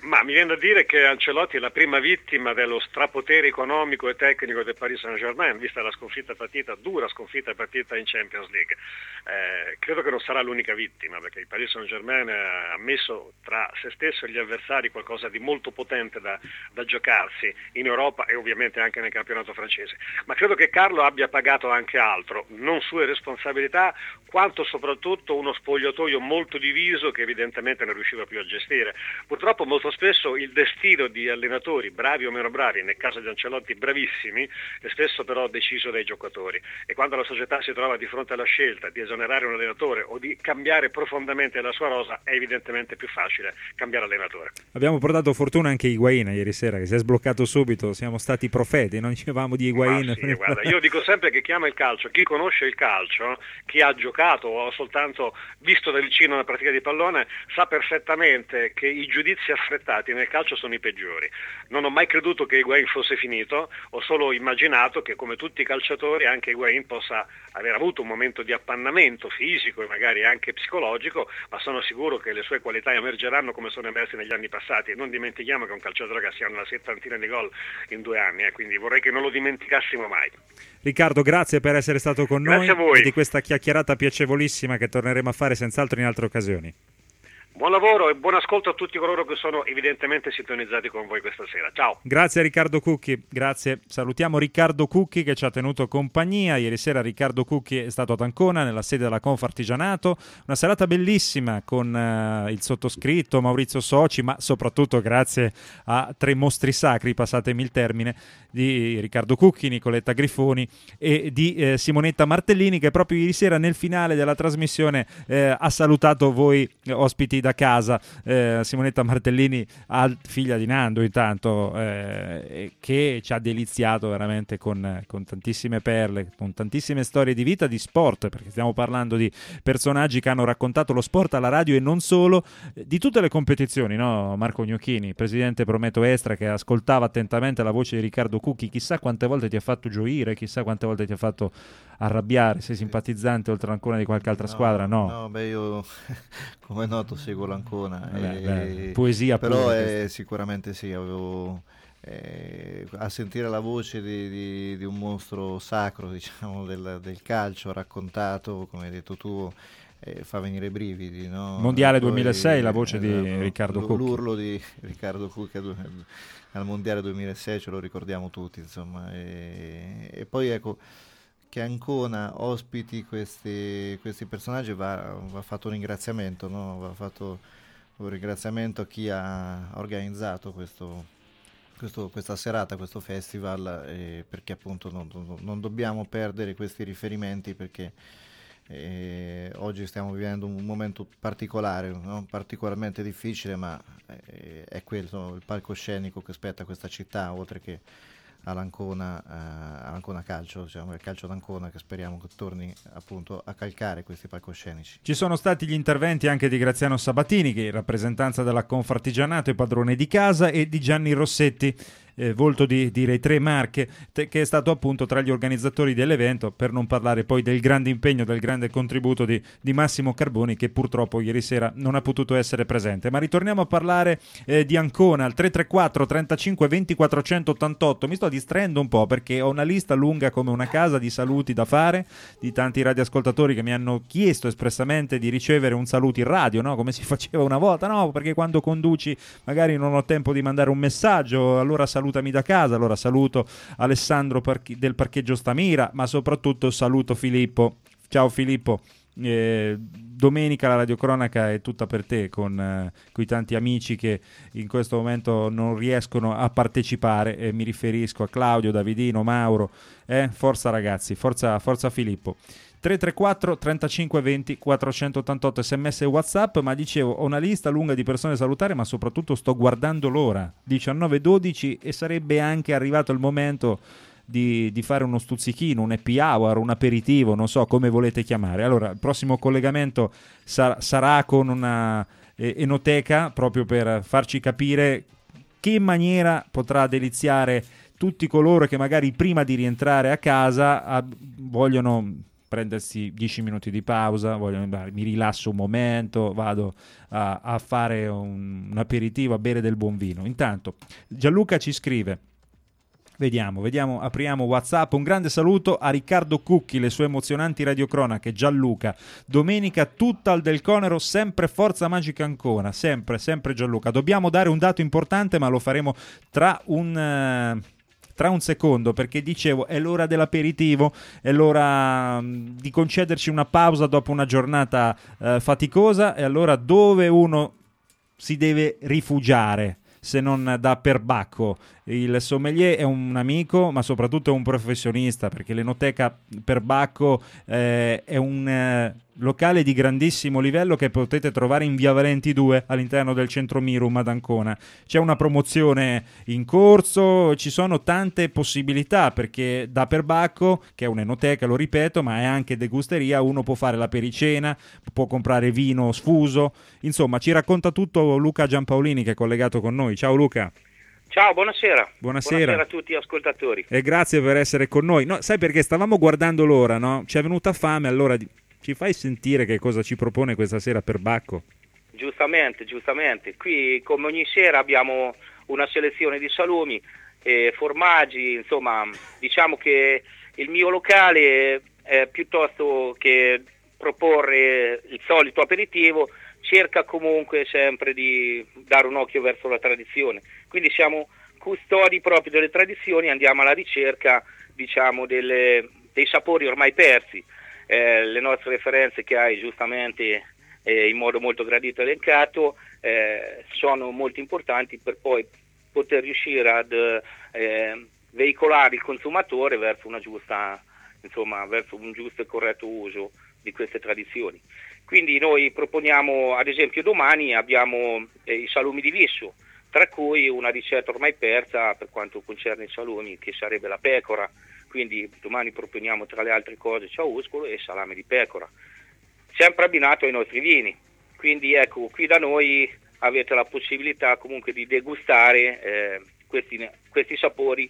Ma mi viene da dire che Ancelotti è la prima vittima dello strapotere economico e tecnico del Paris Saint-Germain, vista la sconfitta partita, dura sconfitta partita in Champions League. Eh, credo che non sarà l'unica vittima, perché il Paris Saint-Germain ha messo tra se stesso e gli avversari qualcosa di molto potente da, da giocarsi in Europa e ovviamente anche nel campionato francese. Ma credo che Carlo abbia pagato anche altro, non sue responsabilità, quanto soprattutto uno spogliatoio molto diviso che evidentemente non riusciva più a gestire. Purtroppo molto spesso il destino di allenatori, bravi o meno bravi, nel caso di Ancelotti bravissimi, è spesso però deciso dai giocatori, e quando la società si trova di fronte alla scelta di esonerare un allenatore o di cambiare profondamente la sua rosa, è evidentemente più facile cambiare allenatore. Abbiamo portato fortuna anche Higuain ieri sera, che si è sbloccato subito, siamo stati profeti, non dicevamo di Higuain. Sì, guarda, io dico sempre che chi ama il calcio, chi conosce il calcio, chi ha giocato o soltanto visto da vicino una partita di pallone, sa perfettamente che i giudizi affrettati nel calcio sono i peggiori. Non ho mai creduto che Higuain fosse finito, ho solo immaginato che come tutti i calciatori anche Higuain possa aver avuto un momento di appannamento fisico e magari anche psicologico, ma sono sicuro che le sue qualità emergeranno come sono emerse negli anni passati, e non dimentichiamo che è un calciatore che ha una settantina di gol in due anni, eh, quindi vorrei che non lo dimenticassimo mai. Riccardo, grazie per essere stato con Grazie noi a voi. e di questa chiacchierata piacevolissima che torneremo a fare senz'altro in altre occasioni. Buon lavoro e buon ascolto a tutti coloro che sono evidentemente sintonizzati con voi questa sera. Ciao. Grazie a Riccardo Cucchi, grazie. Salutiamo Riccardo Cucchi che ci ha tenuto compagnia. Ieri sera Riccardo Cucchi è stato ad Ancona nella sede della Confartigianato, una serata bellissima con uh, il sottoscritto Maurizio Soci, ma soprattutto grazie a tre mostri sacri, passatemi il termine, di Riccardo Cucchi, Nicoletta Grifoni e di eh, Simonetta Martellini, che proprio ieri sera nel finale della trasmissione eh, ha salutato voi eh, ospiti da casa. eh, Simonetta Martellini, figlia di Nando intanto, eh, che ci ha deliziato veramente con, con tantissime perle, con tantissime storie di vita, di sport, perché stiamo parlando di personaggi che hanno raccontato lo sport alla radio e non solo, di tutte le competizioni, no? Marco Gnocchini, presidente Prometo Estra, che ascoltava attentamente la voce di Riccardo Cucchi, chissà quante volte ti ha fatto gioire, chissà quante volte ti ha fatto arrabbiare. Sei simpatizzante oltre ancora di qualche altra no, squadra? No, no, beh, io come è noto seguo l'Ancona, Beh, e, beh, poesia però pure, è, sicuramente sì, avevo, eh, a sentire la voce di, di, di un mostro sacro, diciamo, del, del calcio raccontato, come hai detto tu, eh, fa venire i brividi, no? Mondiale Poi, duemilasei, la voce eh, di no, Riccardo Cucchi. L'urlo di Riccardo Cucchi al Mondiale duemilasei ce lo ricordiamo tutti, insomma, e, e poi ecco che Ancona ospiti questi, questi personaggi, va, va fatto un ringraziamento, no? Va fatto un ringraziamento a chi ha organizzato questo, questo, questa serata, questo festival, eh, perché appunto non, non dobbiamo perdere questi riferimenti, perché eh, oggi stiamo vivendo un momento particolare, no? Particolarmente difficile, ma eh, è quello il palcoscenico che spetta questa città, oltre che all'Ancona, eh, all'Ancona Calcio, diciamo, il calcio d'Ancona, che speriamo che torni appunto a calcare questi palcoscenici. Ci sono stati gli interventi anche di Graziano Sabatini, che in rappresentanza della Confartigianato è padrone di casa, e di Gianni Rossetti, eh, volto di, di Rai tre Marche, te, che è stato appunto tra gli organizzatori dell'evento, per non parlare poi del grande impegno, del grande contributo di, di Massimo Carboni, che purtroppo ieri sera non ha potuto essere presente. Ma ritorniamo a parlare eh, di Ancona, al tre tre quattro trentacinque venti quattrocentottantotto. Mi sto distraendo un po' perché ho una lista lunga come una casa di saluti da fare, di tanti radioascoltatori che mi hanno chiesto espressamente di ricevere un saluto in radio, no? Come si faceva una volta, no? Perché quando conduci magari non ho tempo di mandare un messaggio, allora salutami da casa. Allora saluto Alessandro Parchi- del parcheggio Stamira, ma soprattutto saluto Filippo. Ciao Filippo. Eh, domenica la radiocronaca è tutta per te, con eh, quei tanti amici che in questo momento non riescono a partecipare, e mi riferisco a Claudio, Davidino, Mauro. Eh? Forza ragazzi, forza, forza Filippo. tre tre quattro trentacinque venti quattrocentottantotto sms e WhatsApp. Ma dicevo, ho una lista lunga di persone da salutare, ma soprattutto sto guardando l'ora, diciannove e dodici, e sarebbe anche arrivato il momento Di, di fare uno stuzzichino, un happy hour, un aperitivo, non so come volete chiamare. Allora, il prossimo collegamento sar- sarà con una eh, enoteca, proprio per farci capire che in maniera potrà deliziare tutti coloro che magari prima di rientrare a casa ah, vogliono prendersi dieci minuti di pausa, voglio andare, mi rilasso un momento, vado a, a fare un, un aperitivo, a bere del buon vino. Intanto Gianluca ci scrive: Vediamo, vediamo, apriamo WhatsApp. Un grande saluto a Riccardo Cucchi, le sue emozionanti radiocronache. Gianluca, domenica tutta al Del Conero, sempre Forza Magica Ancona, sempre, sempre Gianluca. Dobbiamo dare un dato importante, ma lo faremo tra un... Uh... tra un secondo, perché dicevo è l'ora dell'aperitivo, è l'ora mh, di concederci una pausa dopo una giornata eh, faticosa, e allora dove uno si deve rifugiare se non da Perbacco? Il sommelier è un amico, ma soprattutto è un professionista, perché l'Enoteca Perbacco eh, è un eh, locale di grandissimo livello che potete trovare in via Valenti due all'interno del centro Mirum ad Ancona. C'è una promozione in corso, ci sono tante possibilità, perché da Perbacco, che è un'enoteca, lo ripeto, ma è anche degusteria, uno può fare la pericena, può comprare vino sfuso, insomma ci racconta tutto Luca Giampaolini, che è collegato con noi. Ciao Luca. Ciao, buonasera. Buonasera. Buonasera a tutti gli ascoltatori. E grazie per essere con noi. No, sai perché stavamo guardando l'ora, no? Ci è venuta fame, allora ci fai sentire che cosa ci propone questa sera Perbacco? Giustamente, giustamente. Qui come ogni sera abbiamo una selezione di salumi, eh, formaggi, insomma, diciamo che il mio locale è piuttosto che proporre il solito aperitivo, cerca comunque sempre di dare un occhio verso la tradizione, quindi siamo custodi proprio delle tradizioni, andiamo alla ricerca, diciamo, delle, dei sapori ormai persi. Eh, le nostre referenze che hai giustamente eh, in modo molto gradito elencato eh, sono molto importanti per poi poter riuscire ad eh, veicolare il consumatore verso una giusta, insomma, verso un giusto e corretto uso di queste tradizioni. Quindi noi proponiamo, ad esempio domani abbiamo eh, i salumi di Visso, tra cui una ricetta ormai persa per quanto concerne i salumi, che sarebbe la pecora. Quindi domani proponiamo tra le altre cose ciauscolo e salame di pecora, sempre abbinato ai nostri vini. Quindi ecco, qui da noi avete la possibilità comunque di degustare eh, questi, questi sapori,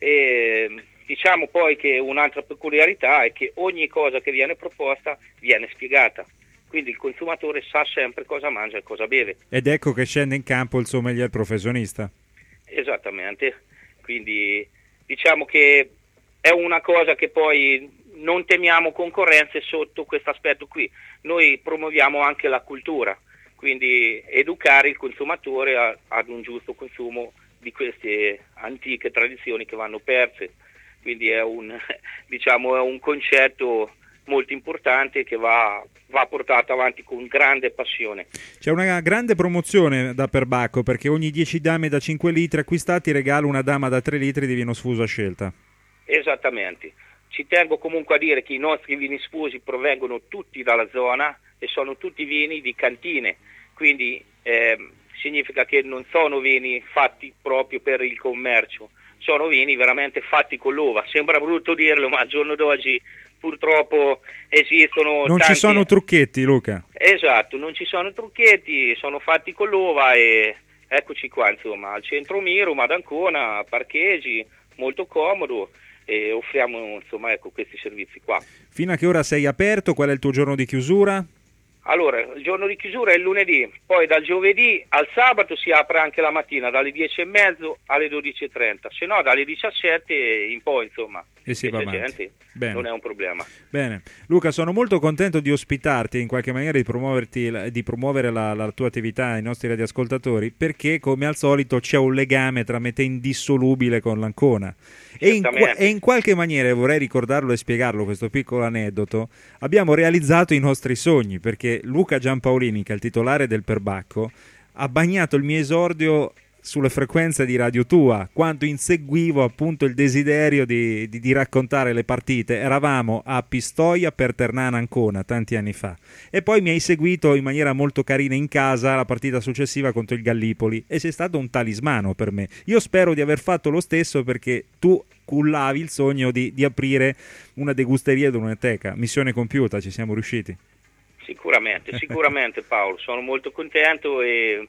e diciamo poi che un'altra peculiarità è che ogni cosa che viene proposta viene spiegata. Quindi il consumatore sa sempre cosa mangia e cosa beve. Ed ecco che scende in campo il sommelier professionista. Esattamente, quindi diciamo che è una cosa che poi non temiamo concorrenze sotto questo aspetto qui. Noi promuoviamo anche la cultura, quindi educare il consumatore a, ad un giusto consumo di queste antiche tradizioni che vanno perse. Quindi è un, diciamo, è un concetto molto importante che va, va portato avanti con grande passione. C'è una grande promozione da Perbacco, perché ogni dieci dame da cinque litri acquistati regala una dama da tre litri di vino sfuso a scelta. Esattamente. Ci tengo comunque a dire che i nostri vini sfusi provengono tutti dalla zona e sono tutti vini di cantine, quindi eh, significa che non sono vini fatti proprio per il commercio, sono vini veramente fatti con l'uva. Sembra brutto dirlo, ma al giorno d'oggi purtroppo esistono non tanti... ci sono trucchetti, Luca. Esatto, non ci sono trucchetti, sono fatti con l'uva e eccoci qua, insomma, al centro Mirum ad Ancona, parcheggi, molto comodo, e offriamo, insomma, ecco, questi servizi qua. Fino a che ora sei aperto? Qual è il tuo giorno di chiusura? Allora, il giorno di chiusura è il lunedì, poi dal giovedì al sabato si apre anche la mattina dalle dieci e mezzo alle dodici e trenta, se no dalle diciassette in poi, insomma, e si va avanti. Gente, Bene. Non è un problema. Bene, Luca, sono molto contento di ospitarti, in qualche maniera di promuoverti, di promuovere la, la tua attività ai nostri radioascoltatori, perché come al solito c'è un legame tra me e te indissolubile con l'Ancona. E in, e in qualche maniera, vorrei ricordarlo e spiegarlo, questo piccolo aneddoto, abbiamo realizzato i nostri sogni, perché Luca Giampaolini, che è il titolare del Perbacco, ha bagnato il mio esordio sulle frequenze di Radio Tua, quando inseguivo appunto il desiderio di, di, di raccontare le partite. Eravamo a Pistoia per Ternana Ancona tanti anni fa, e poi mi hai seguito in maniera molto carina in casa la partita successiva contro il Gallipoli, e sei stato un talismano per me. Io spero di aver fatto lo stesso, perché tu cullavi il sogno di, di aprire una degusteria ed un'enoteca. Missione compiuta, ci siamo riusciti. Sicuramente, sicuramente Paolo, sono molto contento e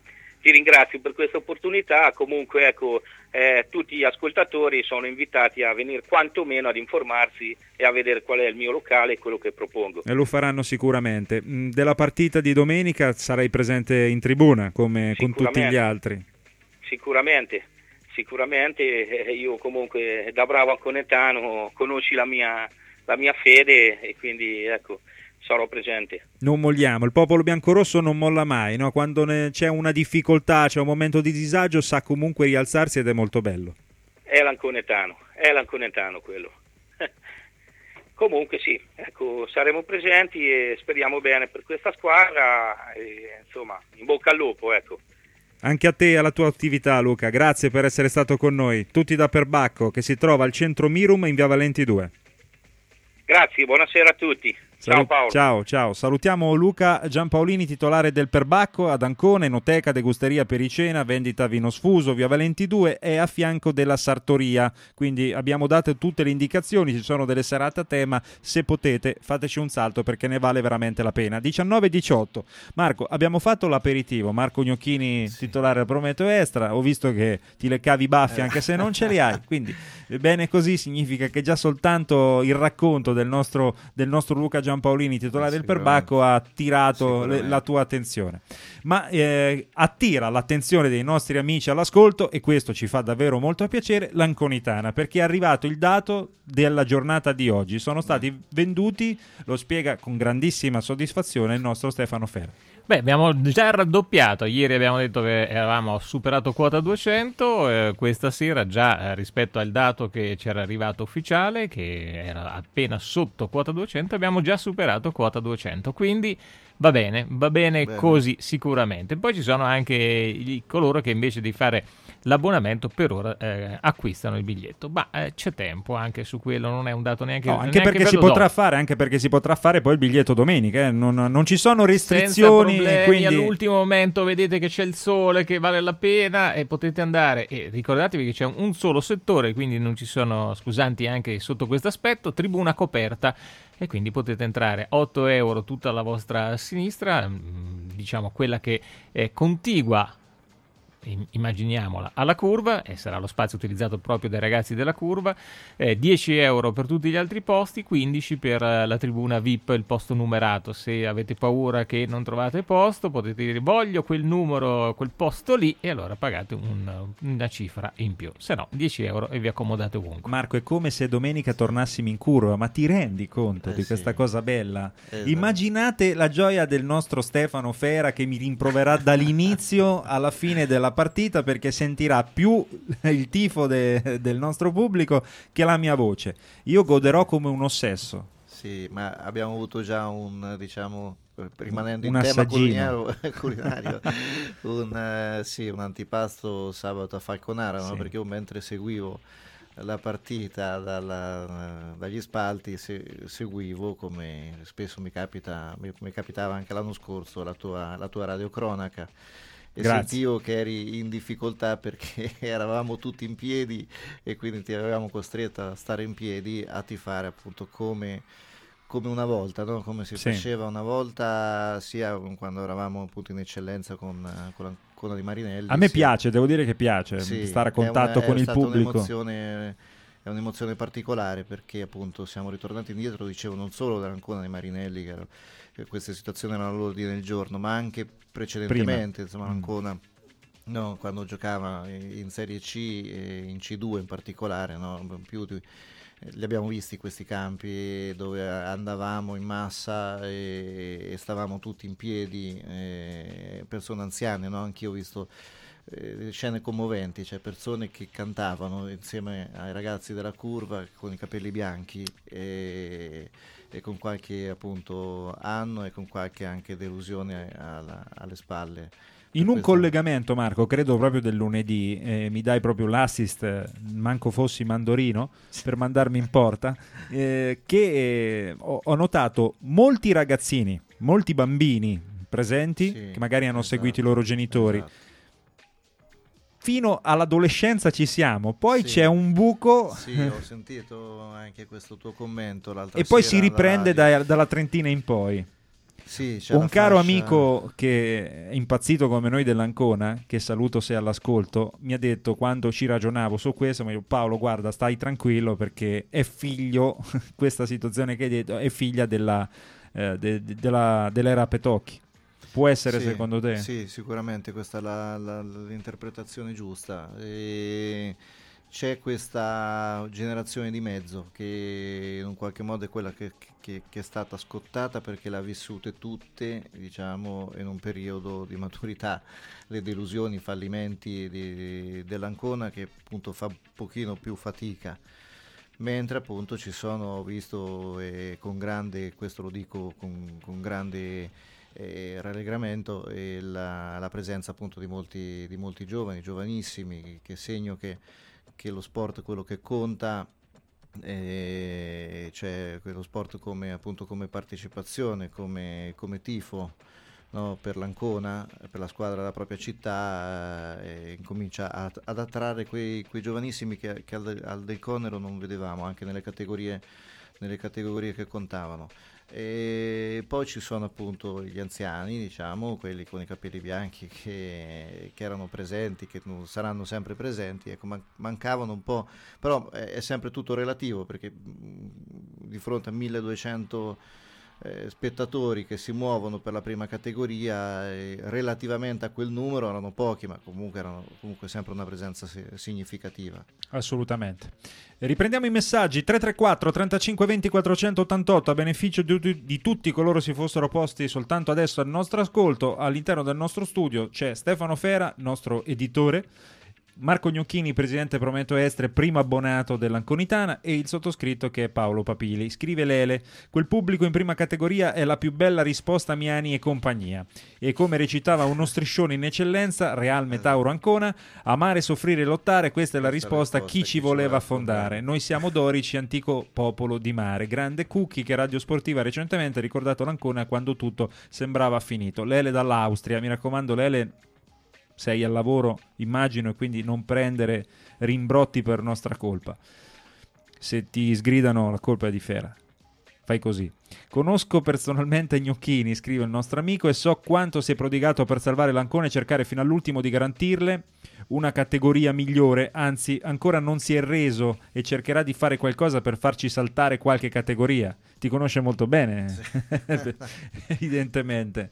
ti ringrazio per questa opportunità. Comunque ecco, eh, tutti gli ascoltatori sono invitati a venire quantomeno ad informarsi e a vedere qual è il mio locale e quello che propongo. E lo faranno sicuramente. Della partita di domenica sarai presente in tribuna come con tutti gli altri. Sicuramente, sicuramente. Io comunque da bravo anconetano conosci la mia, la mia fede e quindi ecco, sarò presente. Non molliamo, il popolo biancorosso non molla mai, no? Quando ne c'è una difficoltà, c'è un momento di disagio, sa comunque rialzarsi ed è molto bello. È l'anconetano, è l'anconetano quello. Comunque sì, ecco, saremo presenti e speriamo bene per questa squadra e, insomma, in bocca al lupo, ecco. Anche a te e alla tua attività, Luca, grazie per essere stato con noi. Tutti da Perbacco, che si trova al centro Mirum in via Valenti due. Grazie, buonasera a tutti. Ciao Paolo. Ciao, ciao. Salutiamo Luca Giampaolini, titolare del Perbacco ad Ancona, enoteca, degusteria pericena, vendita vino sfuso, via Valenti due e a fianco della sartoria. Quindi abbiamo dato tutte le indicazioni, ci sono delle serate a tema, se potete fateci un salto perché ne vale veramente la pena. diciannove diciotto. Marco, abbiamo fatto l'aperitivo, Marco Gnocchini, sì, titolare del Prometeo Extra, ho visto che ti leccavi i baffi anche se non ce li hai, quindi bene così, significa che già soltanto il racconto del nostro, del nostro Luca Giampaolini, titolare del Perbacco, ha attirato le, la tua attenzione, ma eh, attira l'attenzione dei nostri amici all'ascolto, e questo ci fa davvero molto piacere, l'Anconitana, perché è arrivato il dato della giornata di oggi. Sono stati venduti, lo spiega con grandissima soddisfazione il nostro Stefano Fera. Beh, abbiamo già raddoppiato, ieri abbiamo detto che avevamo superato quota duecento, eh, questa sera già eh, rispetto al dato che c'era arrivato ufficiale, che era appena sotto quota duecento, abbiamo già superato quota duecento, quindi va bene, va bene, bene. Così sicuramente. Poi ci sono anche i, coloro che invece di fare l'abbonamento per ora eh, acquistano il biglietto, ma eh, c'è tempo anche su quello, non è un dato neanche, no, anche neanche perché si dopo. potrà fare anche perché si potrà fare poi il biglietto domenica, eh. non, non ci sono restrizioni. Senza problemi, quindi all'ultimo momento vedete che c'è il sole, che vale la pena e potete andare, e ricordatevi che c'è un, un solo settore, quindi non ci sono scusanti anche sotto questo aspetto, tribuna coperta, e quindi potete entrare otto euro tutta la vostra sinistra, diciamo quella che è contigua, immaginiamola, alla curva, e sarà lo spazio utilizzato proprio dai ragazzi della curva, eh, dieci euro per tutti gli altri posti, quindici per la tribuna V I P, il posto numerato. Se avete paura che non trovate posto, potete dire voglio quel numero, quel posto lì, e allora pagate un, una cifra in più, se no dieci euro e vi accomodate ovunque. Marco, è come se domenica tornassimo in curva, ma ti rendi conto eh di sì. questa cosa bella? Esatto. Immaginate la gioia del nostro Stefano Fera, che mi rimproverà dall'inizio alla fine della partita, perché sentirà più il tifo de, del nostro pubblico che la mia voce. Io goderò come un ossesso. Sì, ma abbiamo avuto già un, diciamo, rimanendo un in tema assaggino. culinario, culinario un, eh, sì, un antipasto sabato a Falconara, sì. no? Perché io mentre seguivo la partita dalla, dagli spalti se, seguivo, come spesso mi capita, mi, mi capitava anche l'anno scorso, la tua, la tua radiocronaca. E Grazie. Sentivo che eri in difficoltà perché eravamo tutti in piedi e quindi ti avevamo costretto a stare in piedi a tifare appunto come, come una volta, no? Come si sì. faceva una volta, sia quando eravamo appunto in eccellenza con, con l'Ancona di Marinelli. A me sia... piace, devo dire che piace sì, stare a contatto una, con il pubblico. Un'emozione, è un'emozione particolare, perché appunto siamo ritornati indietro, dicevo, non solo dall'Ancona di Marinelli, che, era, che queste situazioni erano all'ordine del giorno, ma anche precedentemente, Prima. insomma, Ancona, mm. no, quando giocava in Serie C e in C due in particolare, no, più di, li abbiamo visti questi campi dove andavamo in massa e, e stavamo tutti in piedi, e persone anziane, no? Anch'io ho visto eh, scene commoventi, cioè persone che cantavano insieme ai ragazzi della curva con i capelli bianchi e, e con qualche appunto anno e con qualche anche delusione alla, alle spalle. In un collegamento, Marco, credo proprio del lunedì, eh, mi dai proprio l'assist, manco fossi Mandorino, per mandarmi in porta, eh, che eh, ho, ho notato molti ragazzini, molti bambini presenti, sì, che magari hanno esatto, seguito i loro genitori. Esatto. Fino all'adolescenza ci siamo, poi sì. c'è un buco. Sì, ho sentito anche questo tuo commento l'altra e poi sera si riprende da, dalla trentina in poi. Sì, c'è un la caro fascia... amico che è impazzito come noi dell'Ancona, che saluto se all'ascolto, mi ha detto quando ci ragionavo su questo, mi ha detto, Paolo guarda stai tranquillo perché è figlio, questa situazione che hai detto è figlia della, eh, de, de, della, dell'era Petocchi. Può essere sì, secondo te? Sì, sicuramente questa è la, la, l'interpretazione giusta. E c'è questa generazione di mezzo che in un qualche modo è quella che, che, che è stata scottata perché le ha vissute tutte, diciamo, in un periodo di maturità, le delusioni, i fallimenti di, di, dell'Ancona, che appunto fa un pochino più fatica. Mentre appunto ci sono, ho visto eh, con grande, questo lo dico con, con grande eh, rallegramento, eh, la, la presenza appunto di molti, di molti giovani, giovanissimi, che segno che che lo sport è quello che conta, eh, cioè quello sport come appunto come partecipazione, come, come tifo, no, per l'Ancona, per la squadra della propria città, eh, comincia a, ad attrarre quei, quei giovanissimi che, che al, al Del Conero non vedevamo anche nelle categorie, nelle categorie che contavano. E poi ci sono appunto gli anziani, diciamo, quelli con i capelli bianchi che, che erano presenti, che non saranno sempre presenti, ecco, man- mancavano un po', però è, è sempre tutto relativo perché mh, di fronte a milleduecento eh, spettatori che si muovono per la prima categoria, eh, relativamente a quel numero erano pochi, ma comunque erano comunque sempre una presenza si- significativa. Assolutamente. Riprendiamo i messaggi tre tre quattro trentacinque venti quattrocentottantotto a beneficio di, di tutti coloro si fossero posti soltanto adesso al nostro ascolto. All'interno del nostro studio c'è Stefano Fera, nostro editore, Marco Gnocchini, presidente Prometeo Estre, primo abbonato dell'Anconitana, e il sottoscritto che è Paolo Papili. Scrive Lele: quel pubblico in prima categoria è la più bella risposta a Miani e compagnia. E come recitava uno striscione in eccellenza, Real Metauro Ancona, amare, soffrire e lottare, questa è la risposta a chi ci voleva affondare. Noi siamo dorici, antico popolo di mare. Grande Cucchi che Radio Sportiva recentemente ha ricordato l'Ancona quando tutto sembrava finito. Lele dall'Austria, mi raccomando Lele, sei al lavoro immagino, e quindi non prendere rimbrotti per nostra colpa. Se ti sgridano la colpa è di Fera, fai così. Conosco personalmente Gnocchini, scrive il nostro amico, e so quanto si è prodigato per salvare l'Ancona e cercare fino all'ultimo di garantirle una categoria migliore, anzi ancora non si è reso e cercherà di fare qualcosa per farci saltare qualche categoria. Ti conosce molto bene, sì. Evidentemente.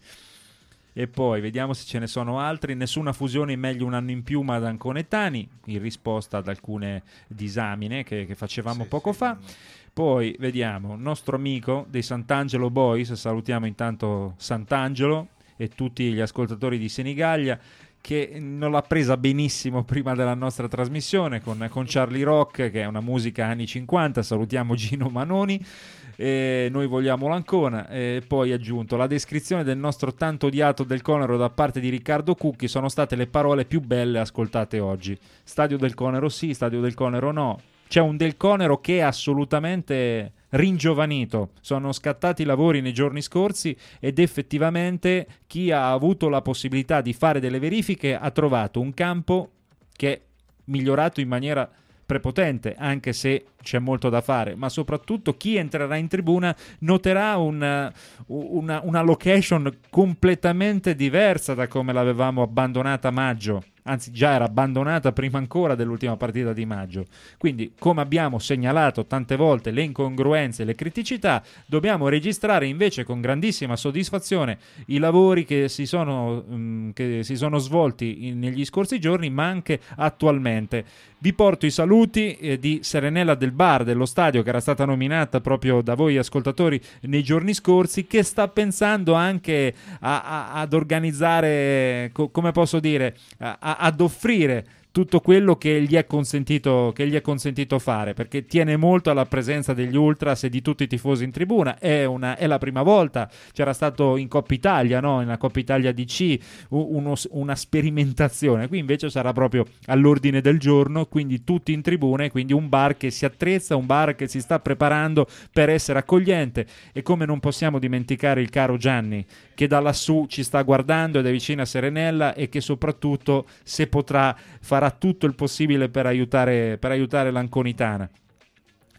E poi vediamo se ce ne sono altri. Nessuna fusione, meglio un anno in più ma ad anconetani, in risposta ad alcune disamine che, che facevamo sì, poco sì, fa. Poi vediamo, nostro amico dei Sant'Angelo Boys, salutiamo intanto Sant'Angelo e tutti gli ascoltatori di Senigallia, che non l'ha presa benissimo prima della nostra trasmissione con, con Charlie Rock, che è una musica anni cinquanta. Salutiamo Gino Manoni. E noi vogliamo l'Ancona. E poi aggiunto: la descrizione del nostro tanto odiato Del Conero da parte di Riccardo Cucchi sono state le parole più belle ascoltate oggi. Stadio Del Conero sì, Stadio Del Conero no. C'è un Del Conero che è assolutamente ringiovanito. Sono scattati i lavori nei giorni scorsi ed effettivamente chi ha avuto la possibilità di fare delle verifiche ha trovato un campo che è migliorato in maniera prepotente, anche se c'è molto da fare, ma soprattutto chi entrerà in tribuna noterà una, una, una location completamente diversa da come l'avevamo abbandonata a maggio, anzi già era abbandonata prima ancora dell'ultima partita di maggio. Quindi, come abbiamo segnalato tante volte le incongruenze e le criticità, dobbiamo registrare invece con grandissima soddisfazione i lavori che si sono, mh, che si sono svolti in, negli scorsi giorni, ma anche attualmente. Vi porto i saluti eh, di Serenella del Bar, dello stadio, che era stata nominata proprio da voi ascoltatori nei giorni scorsi, che sta pensando anche a, a, ad organizzare, co- come posso dire, a, a, ad offrire tutto quello che gli è consentito che gli è consentito fare, perché tiene molto alla presenza degli ultras e di tutti i tifosi in tribuna. È, una, è la prima volta, c'era stato in Coppa Italia, no? Nella Coppa Italia D C uno, una sperimentazione, qui invece sarà proprio all'ordine del giorno, quindi tutti in tribuna, e quindi un bar che si attrezza, un bar che si sta preparando per essere accogliente. E come non possiamo dimenticare il caro Gianni, che da lassù ci sta guardando ed è vicino a Serenella, e che soprattutto, se potrà, farà tutto il possibile per aiutare, per aiutare l'Anconitana.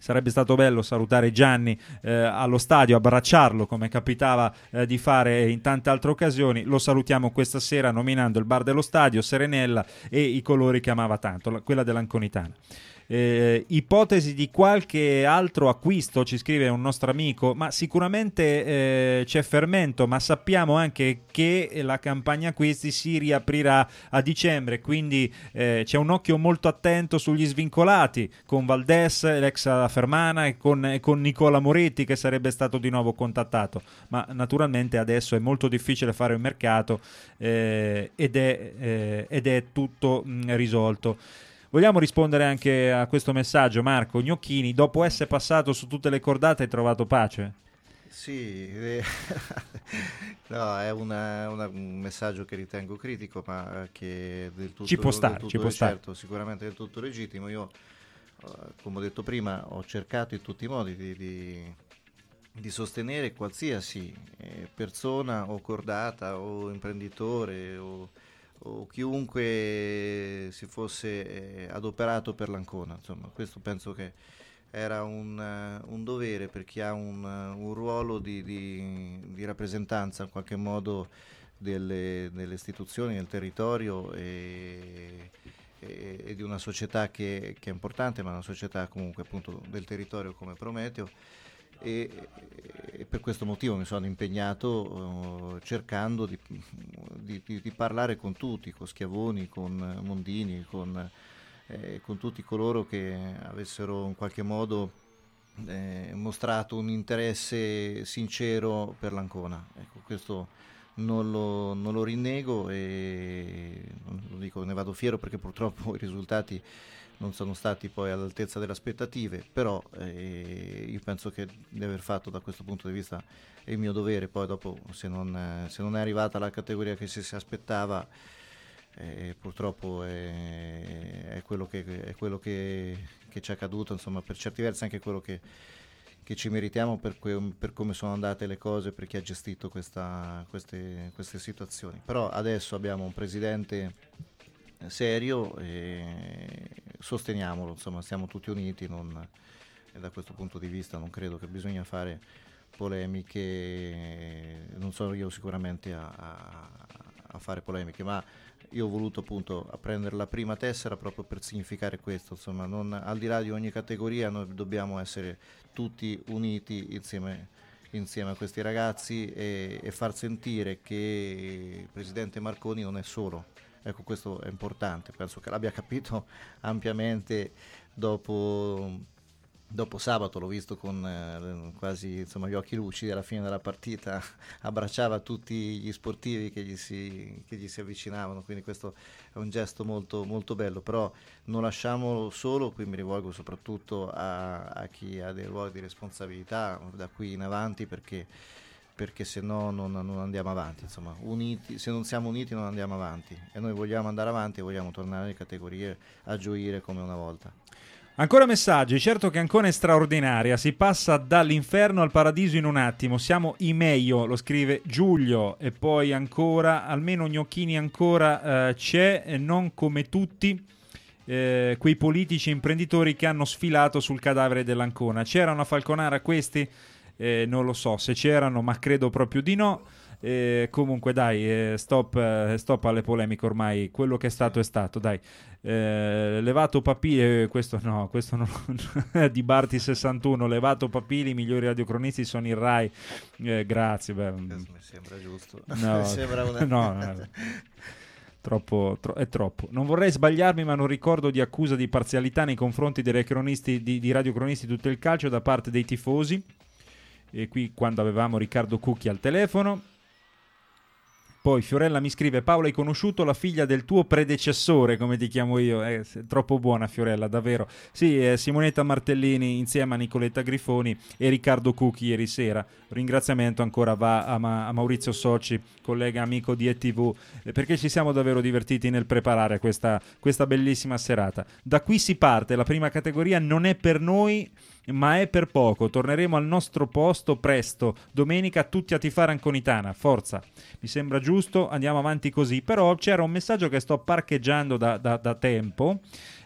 sarebbe stato bello salutare Gianni eh, allo stadio, abbracciarlo come capitava eh, di fare in tante altre occasioni. Lo salutiamo questa sera nominando il bar dello stadio, Serenella e i colori che amava tanto, la, quella dell'Anconitana. Eh, ipotesi di qualche altro acquisto, ci scrive un nostro amico, ma sicuramente eh, c'è fermento, ma sappiamo anche che la campagna acquisti si riaprirà a dicembre, quindi eh, c'è un occhio molto attento sugli svincolati con Valdés, l'ex Fermana e con, e con Nicola Moretti, che sarebbe stato di nuovo contattato, ma naturalmente adesso è molto difficile fare un mercato eh, ed, è, eh, ed è tutto mh, risolto. Vogliamo rispondere anche a questo messaggio, Marco? Gnocchini, dopo essere passato su tutte le cordate, hai trovato pace? Sì, eh, no, è una, una, un messaggio che ritengo critico, ma che è del tutto, ci può stare, del tutto ci può stare. Certo, sicuramente del tutto legittimo. Io, come ho detto prima, ho cercato in tutti i modi di, di, di sostenere qualsiasi eh, persona o cordata o imprenditore o o chiunque si fosse eh, adoperato per l'Ancona. Insomma, questo penso che era un, uh, un dovere per chi ha un, uh, un ruolo di, di, di rappresentanza in qualche modo delle, delle istituzioni, del territorio e, e, e di una società che, che è importante, ma una società comunque appunto del territorio come Prometeo. E, e per questo motivo mi sono impegnato uh, cercando di, di, di, di parlare con tutti, con Schiavoni, con Mondini, con, eh, con tutti coloro che avessero in qualche modo eh, mostrato un interesse sincero per l'Ancona. Ecco, questo non lo, non lo rinnego e lo dico, ne vado fiero, perché purtroppo i risultati non sono stati poi all'altezza delle aspettative, però eh, io penso che di aver fatto da questo punto di vista il mio dovere. Poi dopo, se non, eh, se non è arrivata la categoria che si, si aspettava, eh, purtroppo è, è quello, che, è quello che, che ci è accaduto, insomma, per certi versi anche quello che, che ci meritiamo per, que, per come sono andate le cose, per chi ha gestito questa, queste, queste situazioni. Però adesso abbiamo un presidente serio e sosteniamolo, insomma, siamo tutti uniti, non, e da questo punto di vista non credo che bisogna fare polemiche, non sono io sicuramente a, a, a fare polemiche, ma io ho voluto appunto a prendere la prima tessera proprio per significare questo, insomma, non, al di là di ogni categoria noi dobbiamo essere tutti uniti insieme, insieme a questi ragazzi e, e far sentire che il presidente Marconi non è solo. Ecco, questo è importante, penso che l'abbia capito ampiamente dopo, dopo sabato, l'ho visto con eh, quasi insomma, gli occhi lucidi alla fine della partita, abbracciava tutti gli sportivi che gli si, che gli si avvicinavano, quindi questo è un gesto molto, molto bello, però non lasciamolo solo, qui mi rivolgo soprattutto a, a chi ha dei ruoli di responsabilità da qui in avanti, perché perché se no non, non andiamo avanti, insomma, uniti, se non siamo uniti non andiamo avanti, e noi vogliamo andare avanti e vogliamo tornare alle categorie a gioire come una volta. Ancora messaggi. Certo che Ancona è straordinaria, si passa dall'inferno al paradiso in un attimo, siamo i meglio, lo scrive Giulio. E poi ancora, almeno Gnocchini ancora eh, c'è, e non come tutti eh, quei politici e imprenditori che hanno sfilato sul cadavere dell'Ancona. C'era una Falconara questi? Eh, non lo so se c'erano, ma credo proprio di no. Eh, comunque dai, eh, stop, eh, stop alle polemiche, ormai quello che è stato è stato, dai. Eh, levato Papili, eh, questo no, questo no, di Barti sessantuno, levato Papili, i migliori radiocronisti sono il Rai. Eh, grazie. Beh, mi sembra giusto. No, mi sembra una... no, no. Troppo, tro- è troppo. Non vorrei sbagliarmi, ma non ricordo di accusa di parzialità nei confronti dei radiocronisti, di, di radiocronisti tutto il calcio da parte dei tifosi. E qui quando avevamo Riccardo Cucchi al telefono. Poi Fiorella mi scrive: Paolo, hai conosciuto la figlia del tuo predecessore, come ti chiamo io? È troppo buona Fiorella, davvero. Sì, eh, Simonetta Martellini insieme a Nicoletta Grifoni e Riccardo Cucchi ieri sera. Ringraziamento ancora va a, Ma- a Maurizio Soci, collega amico di E T V, eh, perché ci siamo davvero divertiti nel preparare questa, questa bellissima serata. Da qui si parte, la prima categoria non è per noi, ma è per poco. Torneremo al nostro posto presto, domenica tutti a tifare Anconitana, forza, mi sembra giusto, andiamo avanti così. Però c'era un messaggio che sto parcheggiando da, da, da tempo,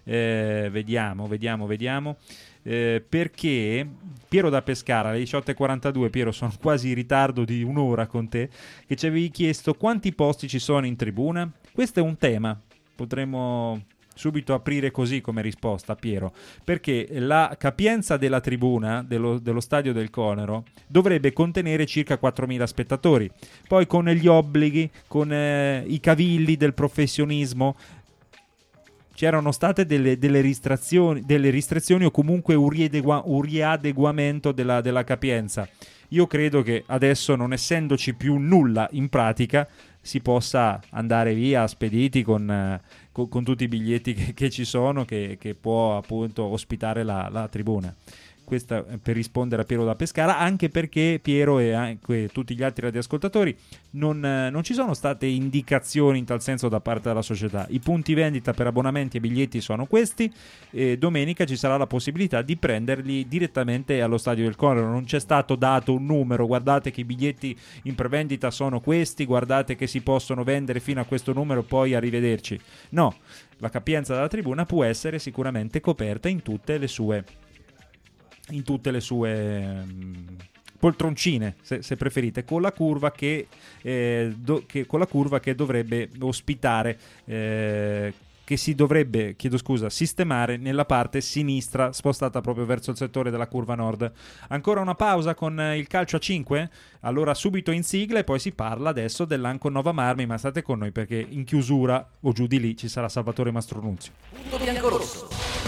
eh, vediamo, vediamo, vediamo, eh, perché Piero da Pescara alle diciotto e quarantadue, Piero sono quasi in ritardo di un'ora con te, che ci avevi chiesto quanti posti ci sono in tribuna. Questo è un tema, potremmo subito aprire così come risposta, Piero, perché la capienza della tribuna dello, dello stadio del Conero dovrebbe contenere circa quattromila spettatori. Poi con gli obblighi, con eh, i cavilli del professionismo, c'erano state delle, delle, restrizioni, delle restrizioni o comunque un, riadegua, un riadeguamento della, della capienza. Io credo che adesso, non essendoci più nulla in pratica, si possa andare via spediti con, eh, con, con tutti i biglietti che, che ci sono, che, che può appunto ospitare la, la tribuna. Questa per rispondere a Piero da Pescara, anche perché Piero e anche tutti gli altri radioascoltatori non, eh, non ci sono state indicazioni in tal senso da parte della società. I punti vendita per abbonamenti e biglietti sono questi, e domenica ci sarà la possibilità di prenderli direttamente allo stadio del Conero. Non c'è stato dato un numero, guardate che i biglietti in prevendita sono questi, guardate che si possono vendere fino a questo numero, poi arrivederci. No, la capienza della tribuna può essere sicuramente coperta in tutte le sue in tutte le sue um, poltroncine, se, se preferite, con la curva che, eh, do, che con la curva che dovrebbe ospitare, eh, che si dovrebbe, chiedo scusa, sistemare nella parte sinistra, spostata proprio verso il settore della curva nord. Ancora una pausa con il calcio a cinque? Allora subito in sigla e poi si parla adesso dell'Ancon Nova Marmi, ma state con noi perché in chiusura o giù di lì ci sarà Salvatore Mastronunzio. Punto bianco-rosso.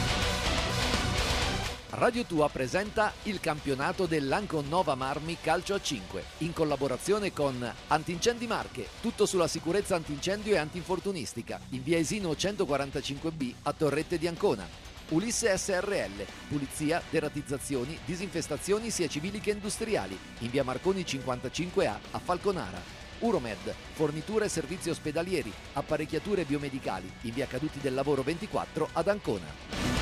Radio Tua presenta il campionato dell'Ancon Nova Marmi Calcio a cinque in collaborazione con Antincendi Marche, tutto sulla sicurezza antincendio e antinfortunistica, in via Esino centoquarantacinque B a Torrette di Ancona. Ulisse S R L, pulizia, deratizzazioni, disinfestazioni sia civili che industriali, in via Marconi cinquantacinque A a Falconara. Uromed, forniture e servizi ospedalieri, apparecchiature biomedicali, in via Caduti del Lavoro ventiquattro ad Ancona.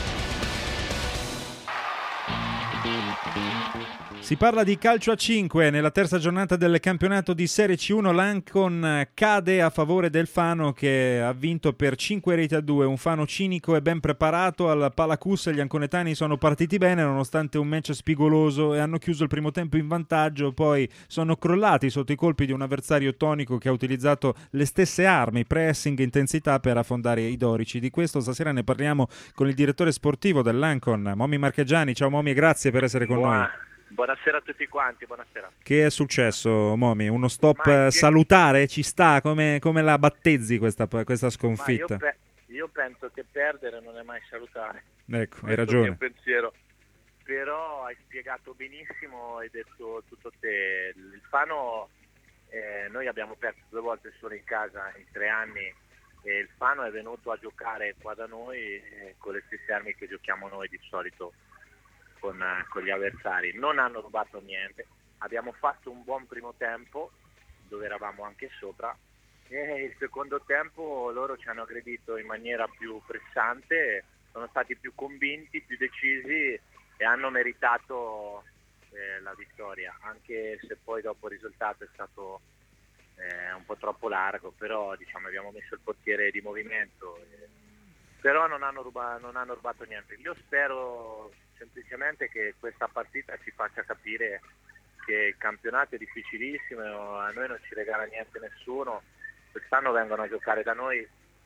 Si parla di calcio a cinque nella terza giornata del campionato di Serie C uno. L'Ancon cade a favore del Fano, che ha vinto per cinque reti a due. Un Fano cinico e ben preparato al Palacus. Gli anconetani sono partiti bene nonostante un match spigoloso e hanno chiuso il primo tempo in vantaggio, poi sono crollati sotto i colpi di un avversario tonico che ha utilizzato le stesse armi, pressing e intensità, per affondare i dorici. Di questo stasera ne parliamo con il direttore sportivo dell'Ancon, Momi Marchegiani. Ciao Momi, grazie per essere con Buona. noi. Buonasera a tutti quanti, buonasera. Che è successo, Momi? Uno stop Ma che... salutare? Ci sta? Come, come la battezzi questa, questa sconfitta? Ma io, pe- io penso che perdere non è mai salutare. Ecco, Questo hai ragione. È il mio pensiero. Però hai spiegato benissimo, hai detto tutto te. Il Fano, eh, noi abbiamo perso due volte solo in casa in tre anni, e il Fano è venuto a giocare qua da noi eh, con le stesse armi che giochiamo noi di solito Con, con gli avversari. Non hanno rubato niente, abbiamo fatto un buon primo tempo dove eravamo anche sopra, e il secondo tempo loro ci hanno aggredito in maniera più pressante, sono stati più convinti, più decisi e hanno meritato eh, la vittoria, anche se poi dopo il risultato è stato eh, un po' troppo largo, però diciamo abbiamo messo il portiere di movimento, eh, però non hanno, ruba- non hanno rubato niente. Io spero semplicemente che questa partita ci faccia capire che il campionato è difficilissimo, a noi non ci regala niente nessuno, quest'anno vengono a giocare da noi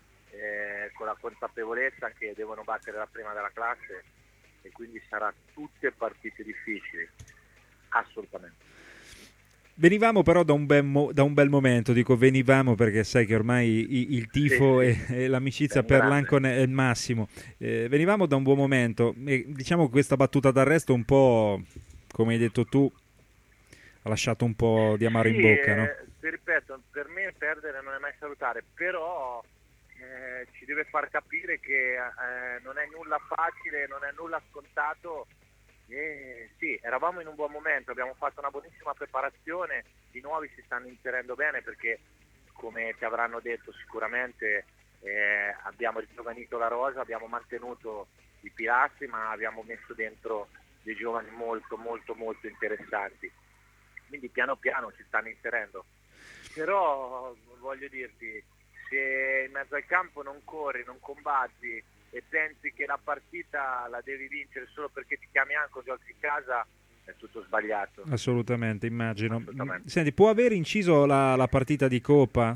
eh, con la consapevolezza che devono battere la prima della classe, e quindi sarà tutte partite difficili, assolutamente. Venivamo però da un, bel mo- da un bel momento, dico venivamo perché sai che ormai i- il tifo sì, sì. E, e l'amicizia per grande. L'Ancon è il massimo. Eh, venivamo da un buon momento e diciamo che questa battuta d'arresto un po', come hai detto tu, ha lasciato un po' di amaro sì, in bocca, no? Eh, ti ripeto, per me perdere non è mai salutare, però eh, ci deve far capire che eh, non è nulla facile, non è nulla scontato. Eh, sì, eravamo in un buon momento, abbiamo fatto una buonissima preparazione, i nuovi si stanno inserendo bene perché, come ti avranno detto sicuramente, eh, abbiamo rigiovanito la rosa, abbiamo mantenuto i pilastri, ma abbiamo messo dentro dei giovani molto molto molto interessanti, quindi piano piano ci stanno inserendo. Però voglio dirti, se in mezzo al campo non corri, non combatti, e pensi che la partita la devi vincere solo perché ti chiami Anco, giochi in casa, è tutto sbagliato. Assolutamente, immagino. Assolutamente. Senti, può aver inciso la, la partita di Coppa?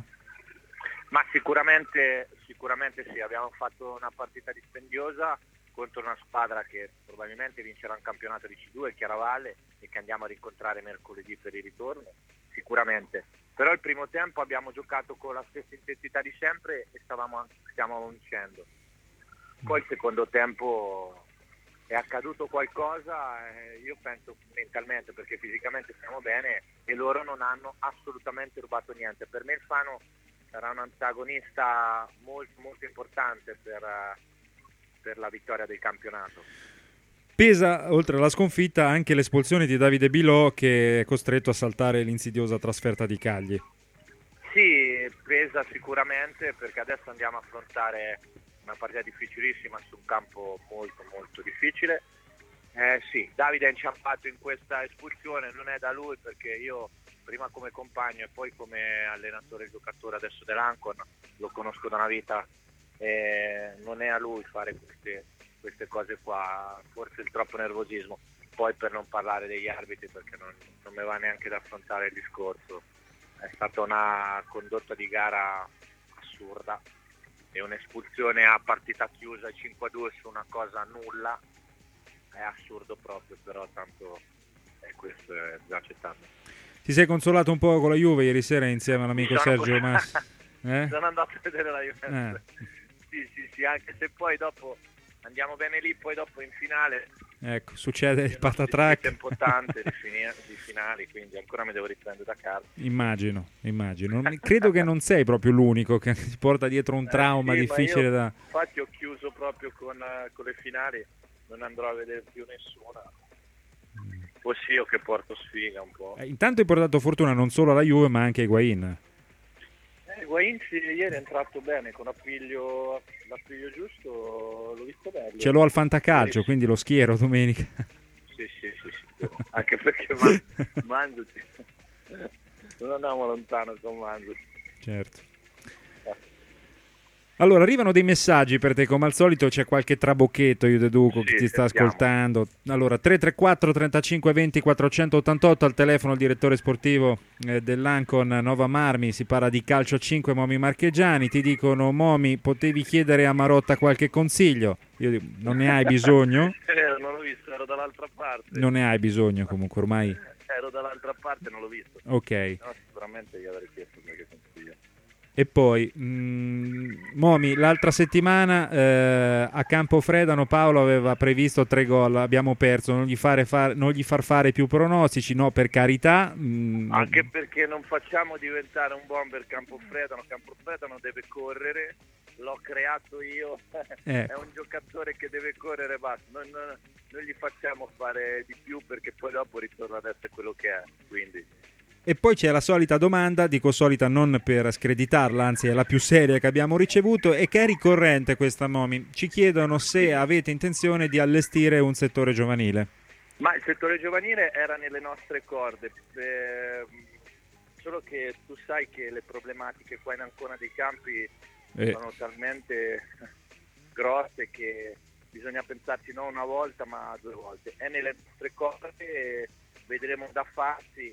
Ma sicuramente, sicuramente sì, abbiamo fatto una partita dispendiosa contro una squadra che probabilmente vincerà un campionato di C due, il Chiaravalle, e che andiamo a rincontrare mercoledì per il ritorno, sicuramente. Però il primo tempo abbiamo giocato con la stessa intensità di sempre e stavamo, stiamo vincendo. Poi il secondo tempo è accaduto qualcosa, eh, io penso mentalmente, perché fisicamente stiamo bene e loro non hanno assolutamente rubato niente. Per me il Fano sarà un antagonista molto molto importante per, per la vittoria del campionato. Pesa, oltre alla sconfitta, anche l'espulsione di Davide Bilò, che è costretto a saltare l'insidiosa trasferta di Cagli. Sì, pesa sicuramente, perché adesso andiamo a affrontare una partita difficilissima su un campo molto molto difficile. Eh, sì, Davide è inciampato in questa espulsione, non è da lui, perché io prima come compagno e poi come allenatore e giocatore adesso dell'Ancon lo conosco da una vita, e non è a lui fare queste, queste cose qua, forse il troppo nervosismo. Poi per non parlare degli arbitri, perché non, non mi va neanche da affrontare il discorso, è stata una condotta di gara assurda e un'espulsione a partita chiusa cinque a due su una cosa nulla è assurdo proprio, però tanto è questo, è già accettato. Ti sei consolato un po' con la Juve ieri sera insieme all'amico Sono Sergio Massi? Eh? Sono andato a vedere la Juventus. Eh. Sì, sì, sì, anche se poi dopo andiamo bene lì, poi dopo in finale Ecco, succede il è patatrac. importante di, fini- di finali, quindi ancora mi devo riprendere da casa. Immagino, immagino. Non- credo che non sei proprio l'unico che si porta dietro un trauma Eh sì, difficile ma io, da... infatti ho chiuso proprio con, eh, con le finali, non andrò a vedere più nessuna. O sì, io che porto sfiga un po'. Eh, intanto hai portato fortuna non solo alla Juve ma anche a Higuain. Eh, Higuain sì, ieri è entrato bene, con l'appiglio, l'appiglio giusto, l'ho visto bello. Ce l'ho al fantacalcio, quindi lo schiero domenica. Sì, sì, sì, sì. Anche perché man- Mandzukic, non andiamo lontano con Mandzukic. Certo. Allora, arrivano dei messaggi per te, come al solito c'è qualche trabocchetto, io deduco, Sì, che ti sta sentiamo. ascoltando. Allora, tre tre quattro trentacinque venti quattrocentottantotto, al telefono il direttore sportivo eh, dell'Ancon Nova Marmi, si parla di calcio cinque Momi Marchegiani, ti dicono: Momi, potevi chiedere a Marotta qualche consiglio? Io dico, non ne hai bisogno? Eh, non l'ho visto, ero dall'altra parte. Non ne hai bisogno comunque, ormai. Ero dall'altra parte, non l'ho visto. Ok. No, sicuramente gli avrei chiesto qualche consiglio. E poi, mh, Momi, l'altra settimana eh, a Campofredano Paolo aveva previsto tre gol, abbiamo perso, non gli, fare far, non gli far fare più pronostici, no, per carità. Mh, Anche perché non facciamo diventare un bomber Campofredano, Campofredano deve correre, l'ho creato io, Eh. è un giocatore che deve correre e basta, non, non, non gli facciamo fare di più perché poi dopo ritorna ad essere quello che è, quindi... E poi c'è la solita domanda, dico solita non per screditarla, anzi è la più seria che abbiamo ricevuto e che è ricorrente questa, Momi. Ci chiedono se avete intenzione di allestire un settore giovanile. Ma il settore giovanile era nelle nostre corde, eh, solo che tu sai che le problematiche qua in Ancona dei Campi Eh. sono talmente grosse che bisogna pensarci non una volta ma due volte. È nelle nostre corde, vedremo da farsi,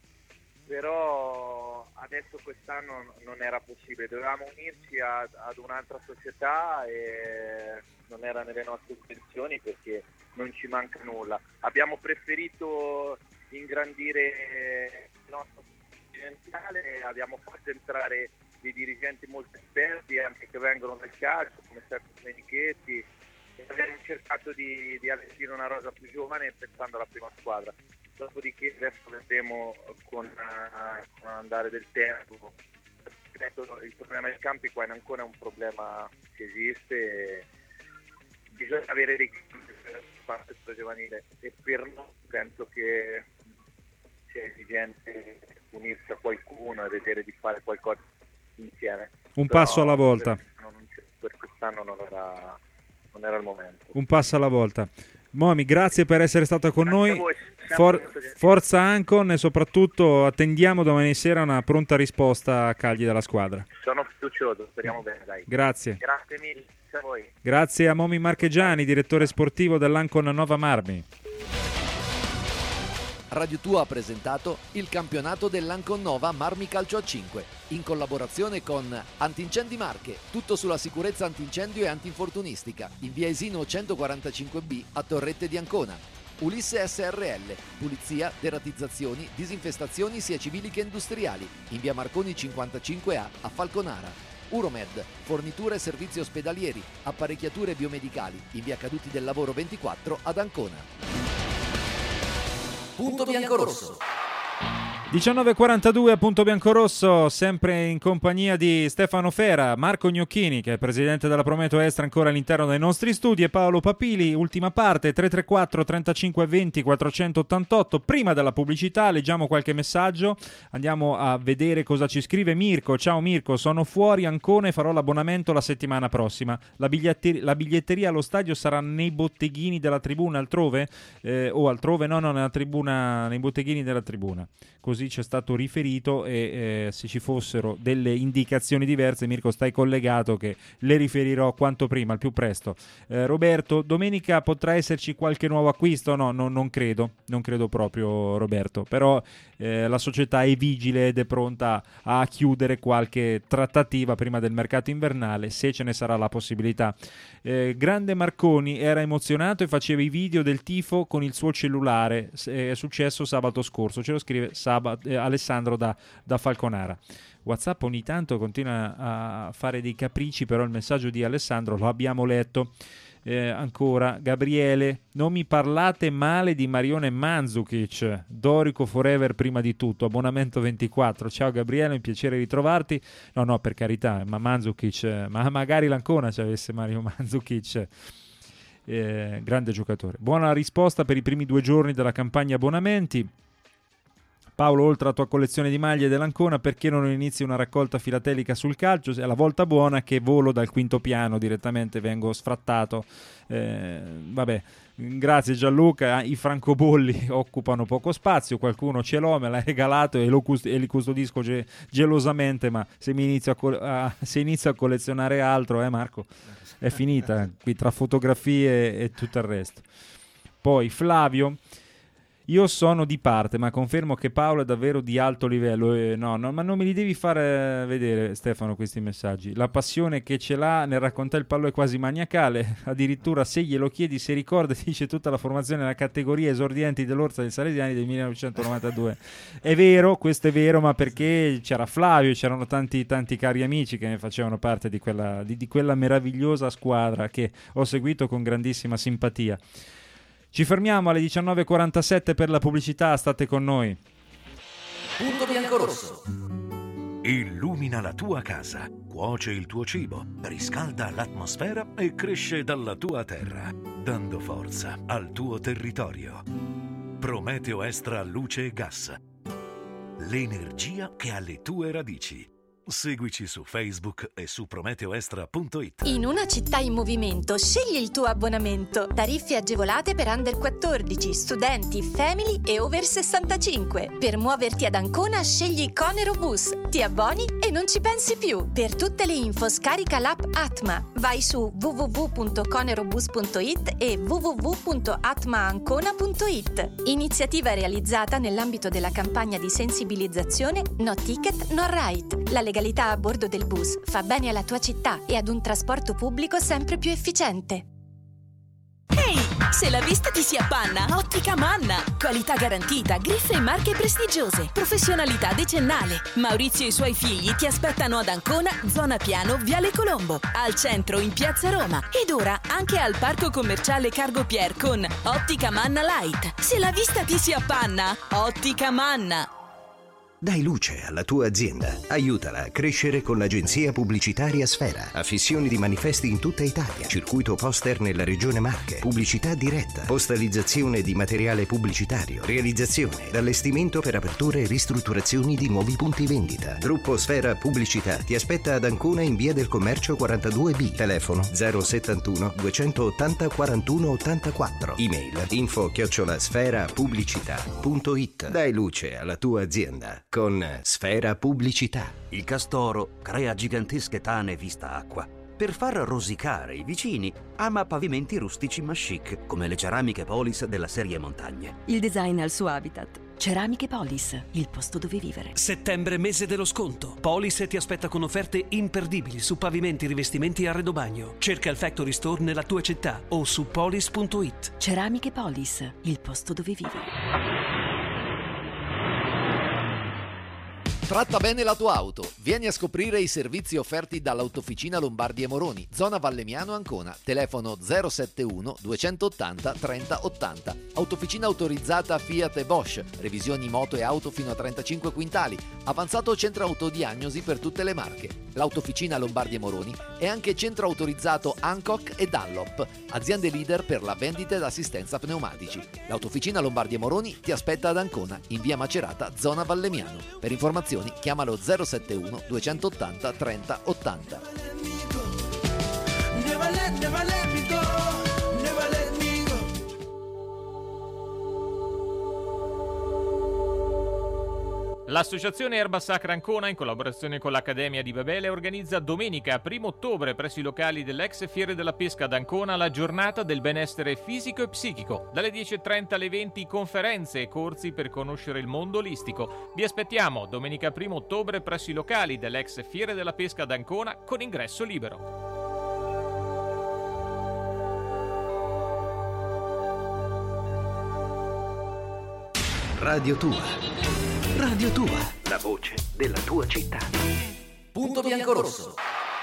però adesso quest'anno non era possibile, dovevamo unirci a, ad un'altra società e non era nelle nostre intenzioni perché non ci manca nulla. Abbiamo preferito ingrandire il nostro continentale, abbiamo fatto entrare dei dirigenti molto esperti anche che vengono dal calcio come Sergio Menichetti e abbiamo cercato di, di allestire una rosa più giovane pensando alla prima squadra. Dopodiché adesso vedremo con, uh, con l'andare del tempo. Il problema dei campi qua in Ancona è un problema che esiste e bisogna avere dei campi per parte giovanile e per noi penso che sia esigente unirsi a qualcuno e vedere di fare qualcosa insieme. Un Però passo alla volta. Per, non, per quest'anno non era, non era il momento. Un passo alla volta. Momi, grazie per essere stata con Grazie noi. a voi. For- forza Ancon e soprattutto attendiamo domani sera una pronta risposta a Cagli della squadra. Sono fiducioso, speriamo bene, dai. Grazie. Grazie mille. grazie a voi. Grazie a Momi Marchegiani, direttore sportivo dell'Ancon Nova Marmi. Radio Tua ha presentato il campionato dell'Ancon Nova Marmi Calcio a cinque in collaborazione con Antincendi Marche, tutto sulla sicurezza antincendio e antinfortunistica in via Esino centoquarantacinque B a Torrette di Ancona. Ulisse S R L, pulizia, deratizzazioni, disinfestazioni sia civili che industriali in via Marconi cinquantacinque A a Falconara. Uromed, forniture e servizi ospedalieri, apparecchiature biomedicali in via Caduti del Lavoro ventiquattro ad Ancona. Punto Biancorosso. diciannove e quarantadue a Punto Biancorosso, sempre in compagnia di Stefano Fera, Marco Gnocchini, che è presidente della Prometeo Estra ancora all'interno dei nostri studi, e Paolo Papili. Ultima parte, tre tre quattro trentacinque venti quattrocentottantotto. Prima della pubblicità leggiamo qualche messaggio, andiamo a vedere cosa ci scrive Mirko. Ciao Mirko, sono fuori Ancona e farò l'abbonamento la settimana prossima. La, biglietter- la biglietteria allo stadio sarà nei botteghini della tribuna altrove? Eh, o altrove? No, no, nella tribuna, nei botteghini della tribuna. Così ci è stato riferito, e eh, se ci fossero delle indicazioni diverse, Mirko, stai collegato che le riferirò quanto prima, al più presto. eh, Roberto, domenica potrà esserci qualche nuovo acquisto? No, no, non credo, non credo proprio, Roberto, però eh, la società è vigile ed è pronta a chiudere qualche trattativa prima del mercato invernale, se ce ne sarà la possibilità. eh, Grande Marconi era emozionato e faceva i video del tifo con il suo cellulare, è successo sabato scorso, ce lo scrive sabato Eh, Alessandro da, da Falconara. WhatsApp ogni tanto continua a fare dei capricci, però il messaggio di Alessandro lo abbiamo letto. Eh, ancora Gabriele, non mi parlate male di Marione Mandzukic, Dorico forever prima di tutto, abbonamento ventiquattro. Ciao Gabriele, un piacere ritrovarti. No no, per carità, ma Mandzukic, ma magari l'Ancona ci avesse Mario Mandzukic. Eh, grande giocatore. Buona risposta per i primi due giorni della campagna abbonamenti. Paolo, oltre alla tua collezione di maglie dell'Ancona, perché non inizi una raccolta filatelica sul calcio? È la volta buona che volo dal quinto piano direttamente, vengo sfrattato. Eh, vabbè, grazie Gianluca. I francobolli occupano poco spazio, qualcuno ce l'ho, me l'ha regalato e, lo cust- e li custodisco ge- gelosamente, ma se, mi inizio a, co- a- se inizio a collezionare altro, eh Marco, è finita qui tra fotografie e tutto il resto. Poi Flavio, io sono di parte, ma confermo che Paolo è davvero di alto livello. Eh, no, no, ma non me li devi fare vedere, Stefano, questi messaggi. La passione che ce l'ha nel raccontare il pallo è quasi maniacale. Addirittura se glielo chiedi se ricorda, ti dice tutta la formazione nella categoria esordienti dell'Orsa dei Salesiani del millenovecentonovantadue. È vero, questo è vero, ma perché c'era Flavio, c'erano tanti, tanti cari amici che facevano parte di quella, di, di quella meravigliosa squadra che ho seguito con grandissima simpatia. Ci fermiamo alle diciannove e quarantasette per la pubblicità, state con noi. Punto Biancorosso. Illumina la tua casa, cuoce il tuo cibo, riscalda l'atmosfera e cresce dalla tua terra, dando forza al tuo territorio. Prometeo Estra Luce e Gas. L'energia che ha le tue radici. Seguici su Facebook e su prometeoestra punto it. In una città in movimento, scegli il tuo abbonamento. Tariffe agevolate per under quattordici, studenti, family e over sessantacinque. Per muoverti ad Ancona, scegli Conero Bus. Ti abboni e non ci pensi più. Per tutte le info scarica l'app Atma. Vai su w w w punto conerobus punto it e w w w punto atma ancona punto it. Iniziativa realizzata nell'ambito della campagna di sensibilizzazione No Ticket, No Ride. La legalità a bordo del bus fa bene alla tua città e ad un trasporto pubblico sempre più efficiente. Ehi, se la vista ti si appanna, Ottica Manna. Qualità garantita, griffe e marche prestigiose, professionalità decennale. Maurizio e i suoi figli ti aspettano ad Ancona, zona Piano, Viale Colombo, al centro in Piazza Roma ed ora anche al parco commerciale Cargo Pier con Ottica Manna Light. Se la vista ti si appanna, Ottica Manna. Dai luce alla tua azienda. Aiutala a crescere con l'agenzia pubblicitaria Sfera. Affissioni di manifesti in tutta Italia. Circuito poster nella regione Marche. Pubblicità diretta. Postalizzazione di materiale pubblicitario. Realizzazione ed allestimento per aperture e ristrutturazioni di nuovi punti vendita. Gruppo Sfera Pubblicità ti aspetta ad Ancona in via del Commercio quarantadue B. Telefono zero settantuno duecentottanta quarantuno ottantaquattro. Email info chiocciola sfera pubblicità punto it. Dai luce alla tua azienda con Sfera Pubblicità. Il castoro crea gigantesche tane vista acqua Per far rosicare i vicini, ama pavimenti rustici ma chic, come le ceramiche Polis della serie Montagne. Il design al suo habitat. Ceramiche Polis, il posto dove vivere. Settembre, mese dello sconto. Polis ti aspetta con offerte imperdibili su pavimenti, rivestimenti e arredobagno. Cerca il Factory Store nella tua città o su polis punto it. Ceramiche Polis, il posto dove vivere. Tratta bene la tua auto. Vieni a scoprire i servizi offerti dall'Autofficina Lombardi e Moroni, zona Valemiano Ancona. Telefono zero settantuno duecentottanta trenta ottanta. Autofficina autorizzata Fiat e Bosch. Revisioni moto e auto fino a trentacinque quintali. Avanzato centro autodiagnosi per tutte le marche. L'Autofficina Lombardi e Moroni è anche centro autorizzato Hancock e Dunlop, aziende leader per la vendita ed assistenza pneumatici. L'Autofficina Lombardi e Moroni ti aspetta ad Ancona, in via Macerata, zona Valemiano. Per informazioni chiamalo zero settantuno duecentottanta trenta ottanta. L'associazione Erba Sacra Ancona, in collaborazione con l'Accademia di Babele, organizza domenica primo ottobre presso i locali dell'ex Fiere della Pesca ad Ancona la giornata del benessere fisico e psichico. Dalle dieci e trenta alle venti conferenze e corsi per conoscere il mondo olistico. Vi aspettiamo domenica primo ottobre presso i locali dell'ex Fiere della Pesca ad Ancona con ingresso libero. Radio Tua. Radio Tua, la voce della tua città. Punto biancorosso.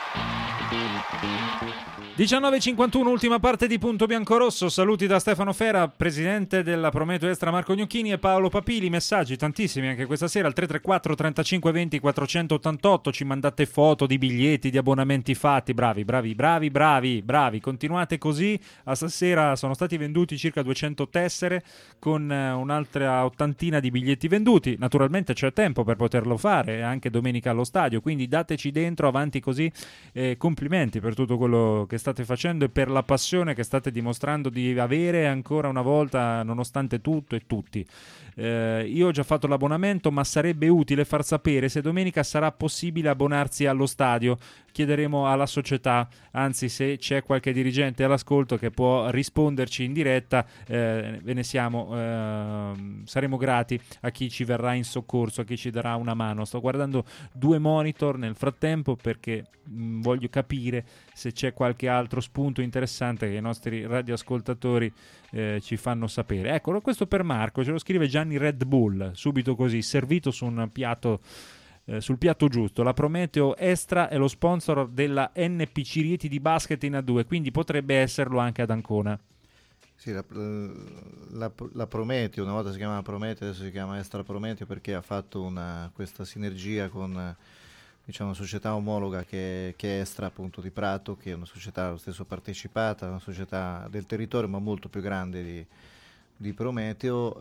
diciannove e cinquantuno, ultima parte di Punto Biancorosso. Saluti da Stefano Fera, presidente della Prometeo Extra Marco Gnocchini, e Paolo Papili. Messaggi tantissimi anche questa sera al tre tre quattro trentacinque venti quattrocentottantotto. Ci mandate foto di biglietti, di abbonamenti fatti. Bravi, bravi, bravi, bravi, bravi. Continuate così. A stasera sono stati venduti circa duecento tessere con eh, un'altra ottantina di biglietti venduti. Naturalmente c'è tempo per poterlo fare, anche domenica allo stadio, quindi dateci dentro, avanti così. Eh, complimenti per tutto quello che state facendo e per la passione che state dimostrando di avere ancora una volta, nonostante tutto e tutti. Eh, io ho già fatto l'abbonamento, ma sarebbe utile far sapere se domenica sarà possibile abbonarsi allo stadio. Chiederemo alla società, anzi se c'è qualche dirigente all'ascolto che può risponderci in diretta, eh, ve ne siamo eh, saremo grati a chi ci verrà in soccorso, a chi ci darà una mano. Sto guardando due monitor nel frattempo perché mh, voglio capire se c'è qualche altro spunto interessante che i nostri radioascoltatori eh, ci fanno sapere. Eccolo, questo per Marco, ce lo scrive Gianni Red Bull, subito così, servito su un piatto eh, sul piatto giusto. La Prometeo Extra è lo sponsor della N P C Rieti di basket in A due, quindi potrebbe esserlo anche ad Ancona. Sì, la, la, la Prometeo, una volta si chiamava Prometeo, adesso si chiama Extra Prometeo perché ha fatto una, questa sinergia con, diciamo, una società omologa che, che è Extra, appunto, di Prato, che è una società lo stesso partecipata, una società del territorio ma molto più grande di, di Prometeo,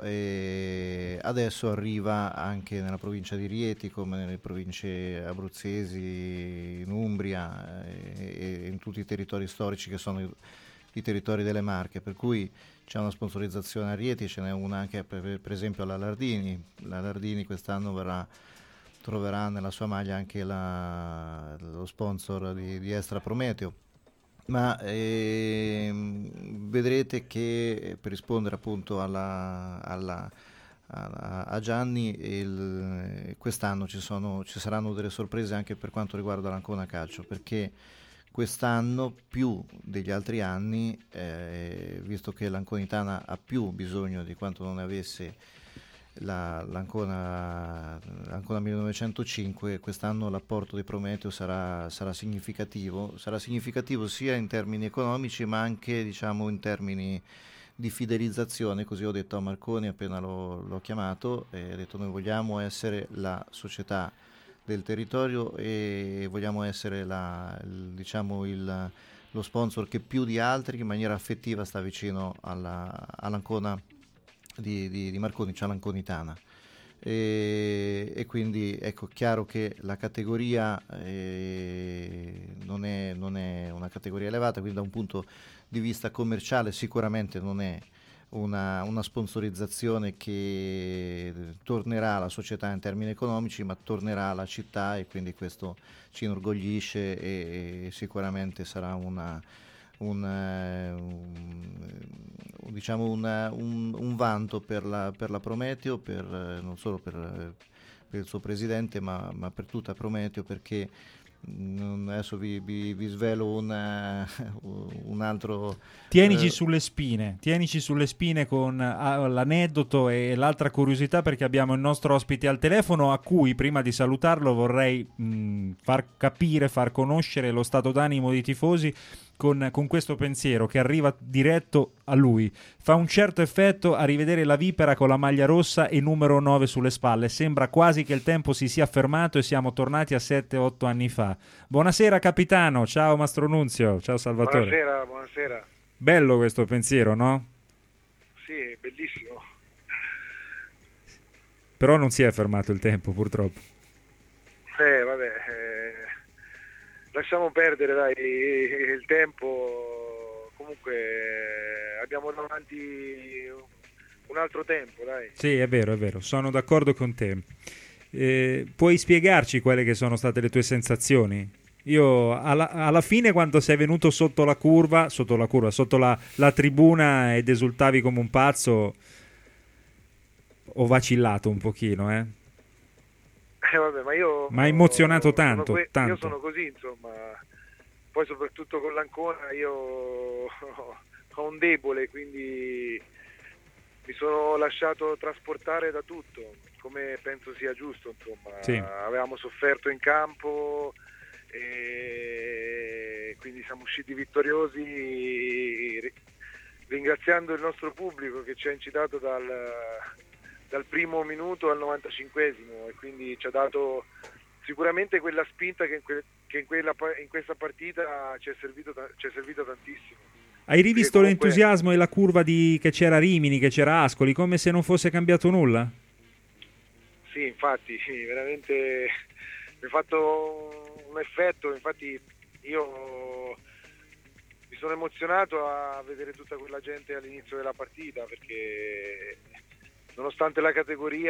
e adesso arriva anche nella provincia di Rieti, come nelle province abruzzesi, in Umbria e, e in tutti i territori storici che sono i, i territori delle Marche, per cui c'è una sponsorizzazione a Rieti, ce n'è una anche per, per esempio alla Lardini. La Lardini quest'anno verrà, troverà nella sua maglia anche la, lo sponsor di, di Extra Prometeo. Ma ehm, vedrete che, per rispondere appunto alla, alla, alla, a Gianni, il, quest'anno ci, sono, ci saranno delle sorprese anche per quanto riguarda l'Ancona Calcio, perché quest'anno più degli altri anni, eh, visto che l'Anconitana ha più bisogno di quanto non ne avesse la, l'Ancona, l'Ancona millenovecentocinque, quest'anno l'apporto di Prometeo sarà, sarà significativo, sarà significativo sia in termini economici ma anche, diciamo, in termini di fidelizzazione. Così ho detto a Marconi appena l'ho, l'ho chiamato, e ho detto: noi vogliamo essere la società del territorio e vogliamo essere la, il, diciamo il, lo sponsor che più di altri in maniera affettiva sta vicino alla, all'Ancona di, di, di Marconi, cioè l'Anconitana, e, e quindi ecco, chiaro che la categoria eh, non, è, non è una categoria elevata, quindi da un punto di vista commerciale sicuramente non è una, una sponsorizzazione che tornerà alla società in termini economici, ma tornerà alla città, e quindi questo ci inorgoglisce e, e sicuramente sarà una, un, un, diciamo una, un, un vanto per la, per la Prometeo, per, non solo per, per il suo presidente, ma, ma per tutta Prometeo, perché adesso vi, vi, vi svelo una, un altro. Tienici eh, sulle spine, tienici sulle spine con ah, l'aneddoto e l'altra curiosità, perché abbiamo il nostro ospite al telefono, a cui prima di salutarlo vorrei mh, far capire, far conoscere lo stato d'animo dei tifosi con, con questo pensiero che arriva diretto a lui. Fa un certo effetto a rivedere la Vipera con la maglia rossa e numero nove sulle spalle. Sembra quasi che il tempo si sia fermato e siamo tornati a sette otto anni fa. Buonasera capitano, ciao Mastro Nunzio, ciao Salvatore. Buonasera, buonasera. Bello questo pensiero, no? Sì, bellissimo. Però non si è fermato il tempo, purtroppo. Eh, vabbè, eh, lasciamo perdere, dai, il tempo. Comunque eh, abbiamo davanti un altro tempo, dai. Sì, è vero, è vero, sono d'accordo con te. Eh, puoi spiegarci quelle che sono state le tue sensazioni? Io alla, alla fine, quando sei venuto sotto la curva, sotto la curva, sotto la, la tribuna ed esultavi come un pazzo, ho vacillato un pochino, eh. Eh, vabbè, ma io Ma ha emozionato sono tanto, que- tanto. Io sono così, insomma. Poi soprattutto con l'Ancona io ho un debole, quindi mi sono lasciato trasportare da tutto, come penso sia giusto, insomma. Sì. Avevamo sofferto in campo e quindi siamo usciti vittoriosi, ringraziando il nostro pubblico che ci ha incitato dal, dal primo minuto al novantacinquesimo, e quindi ci ha dato sicuramente quella spinta che in, que- che in, quella, in questa partita ci è servito, ci è servito tantissimo. Hai rivisto comunque... l'entusiasmo e la curva di che c'era Rimini, che c'era Ascoli, come se non fosse cambiato nulla? Sì, infatti, sì, veramente mi ha fatto un effetto. Infatti io mi sono emozionato a vedere tutta quella gente all'inizio della partita, perché nonostante la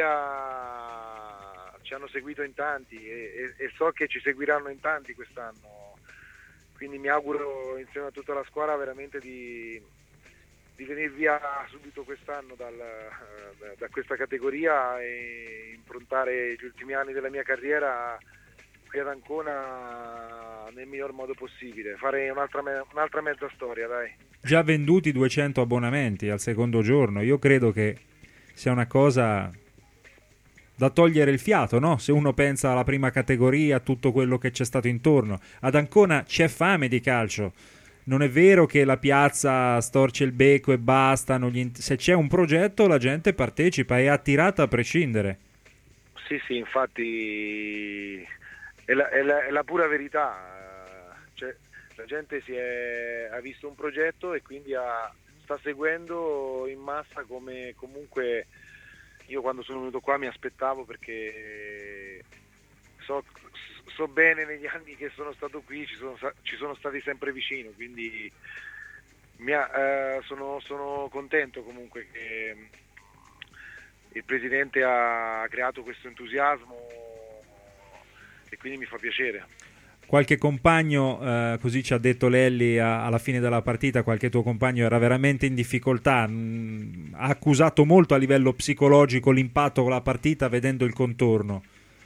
categoria ci hanno seguito in tanti e, e, e so che ci seguiranno in tanti quest'anno, quindi mi auguro insieme a tutta la squadra veramente di, di venire via subito quest'anno dal, da, da questa categoria e improntare gli ultimi anni della mia carriera qui ad Ancona nel miglior modo possibile, fare un'altra, me- un'altra mezza storia, dai. Già venduti duecento abbonamenti al secondo giorno, io credo che sia una cosa da togliere il fiato, no? Se uno pensa alla prima categoria, a tutto quello che c'è stato intorno. Ad Ancona c'è fame di calcio. Non è vero che la piazza storce il becco e basta. Non gli... Se c'è un progetto, la gente partecipa, è attirata a prescindere. Sì, sì, infatti è la, è la, è la pura verità. Cioè, la gente si è, ha visto un progetto e quindi ha, sta seguendo in massa, come comunque io quando sono venuto qua mi aspettavo, perché so, so bene negli anni che sono stato qui, ci sono, ci sono stati sempre vicino, quindi mi ha, eh, sono, sono contento comunque che il presidente ha creato questo entusiasmo e quindi mi fa piacere. Qualche compagno, eh, così ci ha detto Lelli a, alla fine della partita, qualche tuo compagno era veramente in difficoltà, mh, ha accusato molto a livello psicologico l'impatto con la partita vedendo il contorno.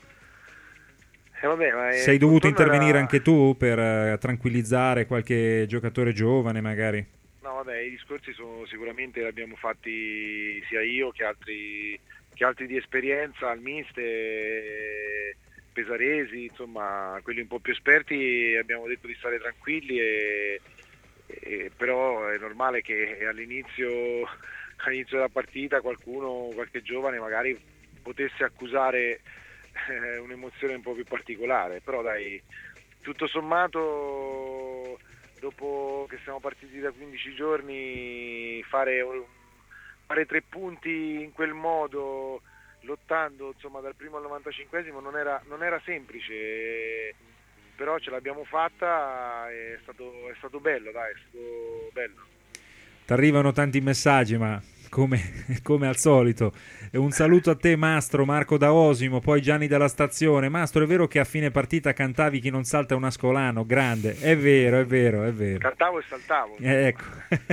Eh vabbè, ma Sei dovuto intervenire era... anche tu per uh, tranquillizzare qualche giocatore giovane magari? No, vabbè, i discorsi sono sicuramente li abbiamo fatti sia io che altri, che altri di esperienza, al mister, Pesaresi, insomma quelli un po' più esperti, abbiamo detto di stare tranquilli, e, e, però è normale che all'inizio, all'inizio della partita qualcuno, qualche giovane magari potesse accusare eh, un'emozione un po' più particolare, però dai, tutto sommato dopo che siamo partiti da quindici giorni fare, fare tre punti in quel modo, lottando insomma dal primo al novantacinquesimo, non era, non era semplice, però ce l'abbiamo fatta, è stato, è stato bello, dai, è stato bello. T'arrivano tanti messaggi, ma come, come al solito. E un saluto a te, Mastro, Marco da Osimo, poi Gianni dalla stazione. Mastro, è vero che a fine partita cantavi Chi non salta è un ascolano? Grande, è vero, è vero, è vero. Cantavo e saltavo. Eh, ecco.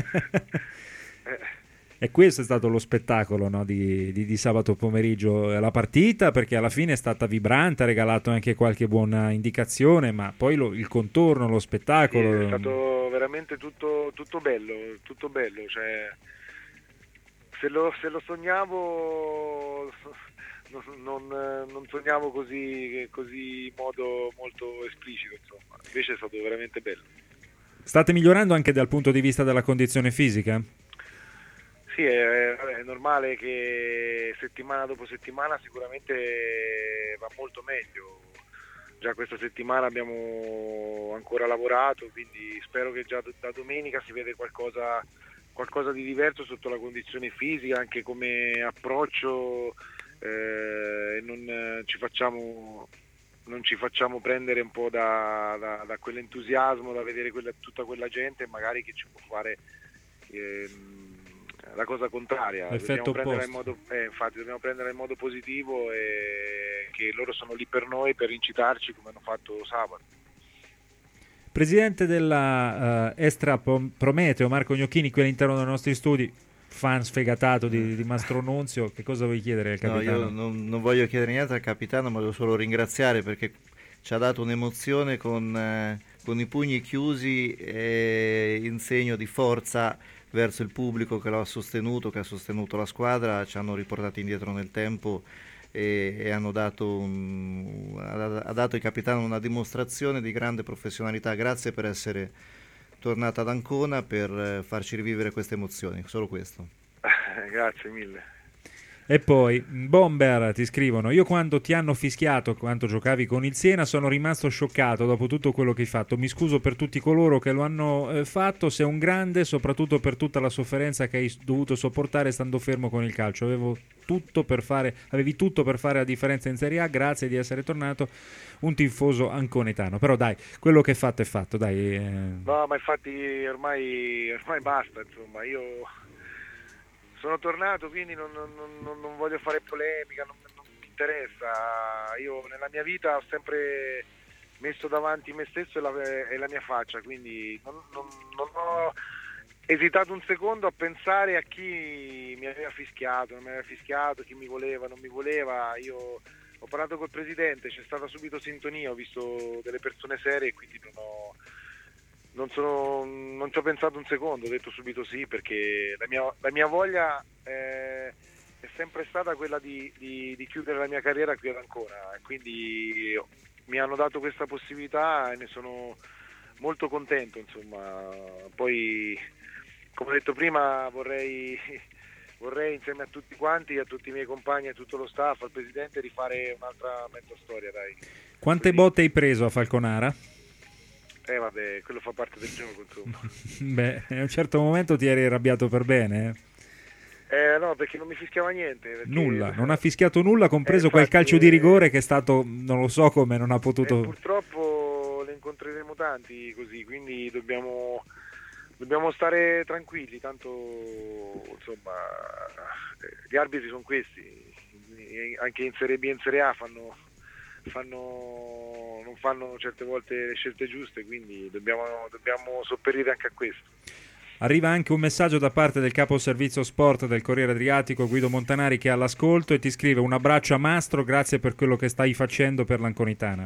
E questo è stato lo spettacolo, no, di, di, di sabato pomeriggio, la partita, perché alla fine è stata vibrante, ha regalato anche qualche buona indicazione, ma poi lo, il contorno, lo spettacolo... Sì, è stato veramente tutto, tutto bello, tutto bello, cioè se lo, se lo sognavo non, non, non sognavo così, così in modo molto esplicito, insomma, invece è stato veramente bello. State migliorando anche dal punto di vista della condizione fisica? Sì, è, è normale che settimana dopo settimana sicuramente va molto meglio. Già questa settimana abbiamo ancora lavorato, quindi spero che già da domenica si vede qualcosa, qualcosa di diverso sotto la condizione fisica, anche come approccio, eh, non ci facciamo, non ci facciamo prendere un po' da, da, da quell'entusiasmo, da vedere quella, tutta quella gente magari che ci può fare... Ehm, la cosa contraria, Effetto dobbiamo prendere in modo, eh, infatti dobbiamo prendere in modo positivo e che loro sono lì per noi per incitarci come hanno fatto sabato. Presidente della uh, Estra Prometeo, Marco Gnocchini, qui all'interno dei nostri studi, fan sfegatato di, di Mastro Nunzio, che cosa vuoi chiedere al capitano? No, io non, non voglio chiedere niente al capitano, ma devo solo ringraziare perché ci ha dato un'emozione con, eh, con i pugni chiusi e in segno di forza verso il pubblico che lo ha sostenuto, che ha sostenuto la squadra, ci hanno riportati indietro nel tempo e, e hanno dato un, ha, ha dato il capitano una dimostrazione di grande professionalità. Grazie per essere tornata ad Ancona per farci rivivere queste emozioni, solo questo. Grazie mille. E poi, Bomber, ti scrivono: io quando ti hanno fischiato quando giocavi con il Siena sono rimasto scioccato dopo tutto quello che hai fatto, mi scuso per tutti coloro che lo hanno eh, fatto, sei un grande, soprattutto per tutta la sofferenza che hai dovuto sopportare stando fermo con il calcio. Avevo tutto per fare, avevi tutto per fare la differenza in Serie A, grazie di essere tornato, un tifoso anconetano. Però dai, quello che è fatto è fatto, dai. Eh... No, ma infatti ormai, ormai basta, insomma, io... sono tornato, quindi non, non, non, non voglio fare polemica, non, non mi interessa. Io nella mia vita ho sempre messo davanti me stesso e la, e la mia faccia, quindi non, non, non ho esitato un secondo a pensare a chi mi aveva fischiato, non mi aveva fischiato, chi mi voleva, non mi voleva. Io ho parlato col presidente, c'è stata subito sintonia, ho visto delle persone serie e quindi non ho... Non, sono, non ci ho pensato un secondo, ho detto subito sì, perché la mia, la mia voglia è, è sempre stata quella di, di, di chiudere la mia carriera qui ad Ancona, quindi mi hanno dato questa possibilità e ne sono molto contento, insomma. Poi, come ho detto prima, vorrei, vorrei insieme a tutti quanti, a tutti i miei compagni, a tutto lo staff, al presidente, rifare un'altra mezza storia, dai. Quante Quindi... botte hai preso a Falconara? Eh vabbè, quello fa parte del gioco, insomma. Beh, a un certo momento ti eri arrabbiato per bene, eh? Eh no, perché non mi fischiava niente. Perché... Nulla, non ha fischiato nulla, compreso eh, quel infatti, calcio di rigore che è stato, non lo so come, non ha potuto... Eh, purtroppo ne incontreremo tanti così, quindi dobbiamo, dobbiamo stare tranquilli, tanto insomma gli arbitri sono questi, anche in Serie B e in Serie A fanno... Fanno, non fanno certe volte le scelte giuste, quindi dobbiamo, dobbiamo sopperire anche a questo. Arriva anche un messaggio da parte del capo servizio sport del Corriere Adriatico, Guido Montanari, che è all'ascolto e ti scrive: un abbraccio a Mastro, grazie per quello che stai facendo per l'Anconitana.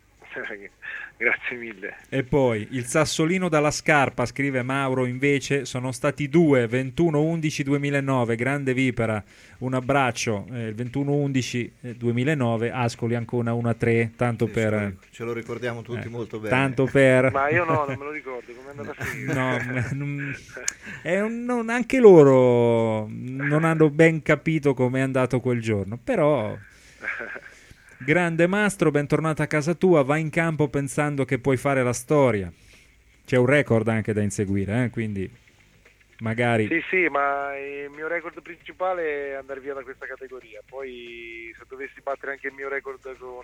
Grazie mille. E poi il Sassolino dalla scarpa, scrive Mauro, invece sono stati due, ventuno undici duemilanove, grande Vipera, un abbraccio, eh, il ventuno undici duemilanove, Ascoli Ancona uno a tre, tanto sì, per... Ce lo, ce lo ricordiamo tutti eh, molto bene. Tanto per... Ma io no, non me lo ricordo, come è andata a finire. No, non, è un, non, anche loro non hanno ben capito come è andato quel giorno, però... Grande Mastro, bentornato a casa tua, vai in campo pensando che puoi fare la storia. C'è un record anche da inseguire, eh? Quindi magari... Sì, sì, ma il mio record principale è andare via da questa categoria. Poi se dovessi battere anche il mio record con,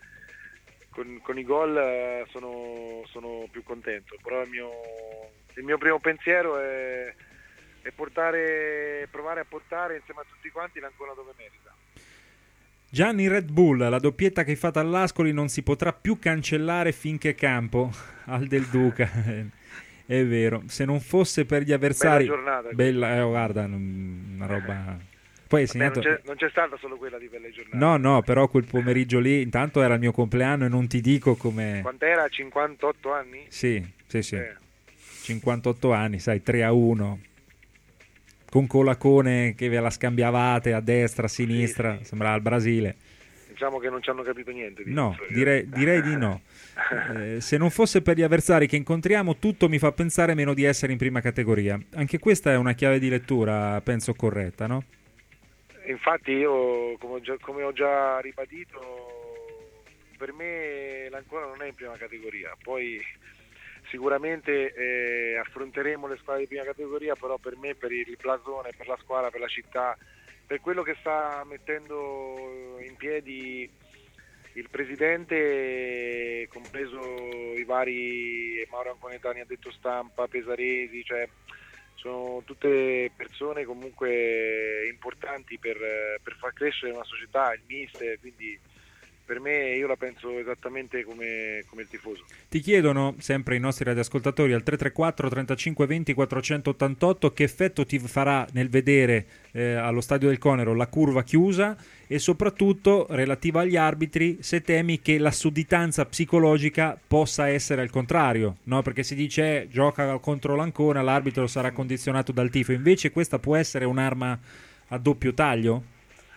con, con i gol sono, sono più contento. Però il mio, il mio primo pensiero è e portare, provare a portare insieme a tutti quanti l'Ancona dove merita. Gianni Red Bull, la doppietta che hai fatto all'Ascoli non si potrà più cancellare finché campo. Al del Duca. È vero, se non fosse per gli avversari... Bella giornata. Bella, eh, guarda, una roba... Poi hai Vabbè, segnato... non, c'è, non c'è stata solo quella di belle giornate. No, no, però quel pomeriggio lì, intanto era il mio compleanno e non ti dico come... Quant'era? cinquantotto anni? Sì, sì, sì. Eh. cinquantotto anni, sai, tre a uno. Con Colacone che ve la scambiavate a destra, a sinistra, sì, sì. Sembrava il Brasile. Diciamo che non ci hanno capito niente. Di no, questo, direi, direi di no. Eh, se non fosse per gli avversari che incontriamo, tutto mi fa pensare meno di essere in prima categoria. Anche questa è una chiave di lettura, penso corretta, no? Infatti io, come ho già, come ho già ribadito, per me l'Ancona non è in prima categoria. Poi sicuramente eh, affronteremo le squadre di prima categoria, però per me, per il blasone, per la squadra, per la città, per quello che sta mettendo in piedi il presidente, compreso i vari Mauro Anconetani, addetto stampa, Pesaresi, cioè sono tutte persone comunque importanti per, per far crescere una società, il mister, quindi per me io la penso esattamente come, come il tifoso. Ti chiedono sempre i nostri radioascoltatori al tre tre quattro trentacinque venti quattrocentottantotto che effetto ti farà nel vedere eh, allo Stadio del Conero la curva chiusa e soprattutto relativa agli arbitri, se temi che la sudditanza psicologica possa essere al contrario, no? Perché si dice eh, gioca contro l'Ancona, l'arbitro sarà condizionato dal tifo, invece questa può essere un'arma a doppio taglio?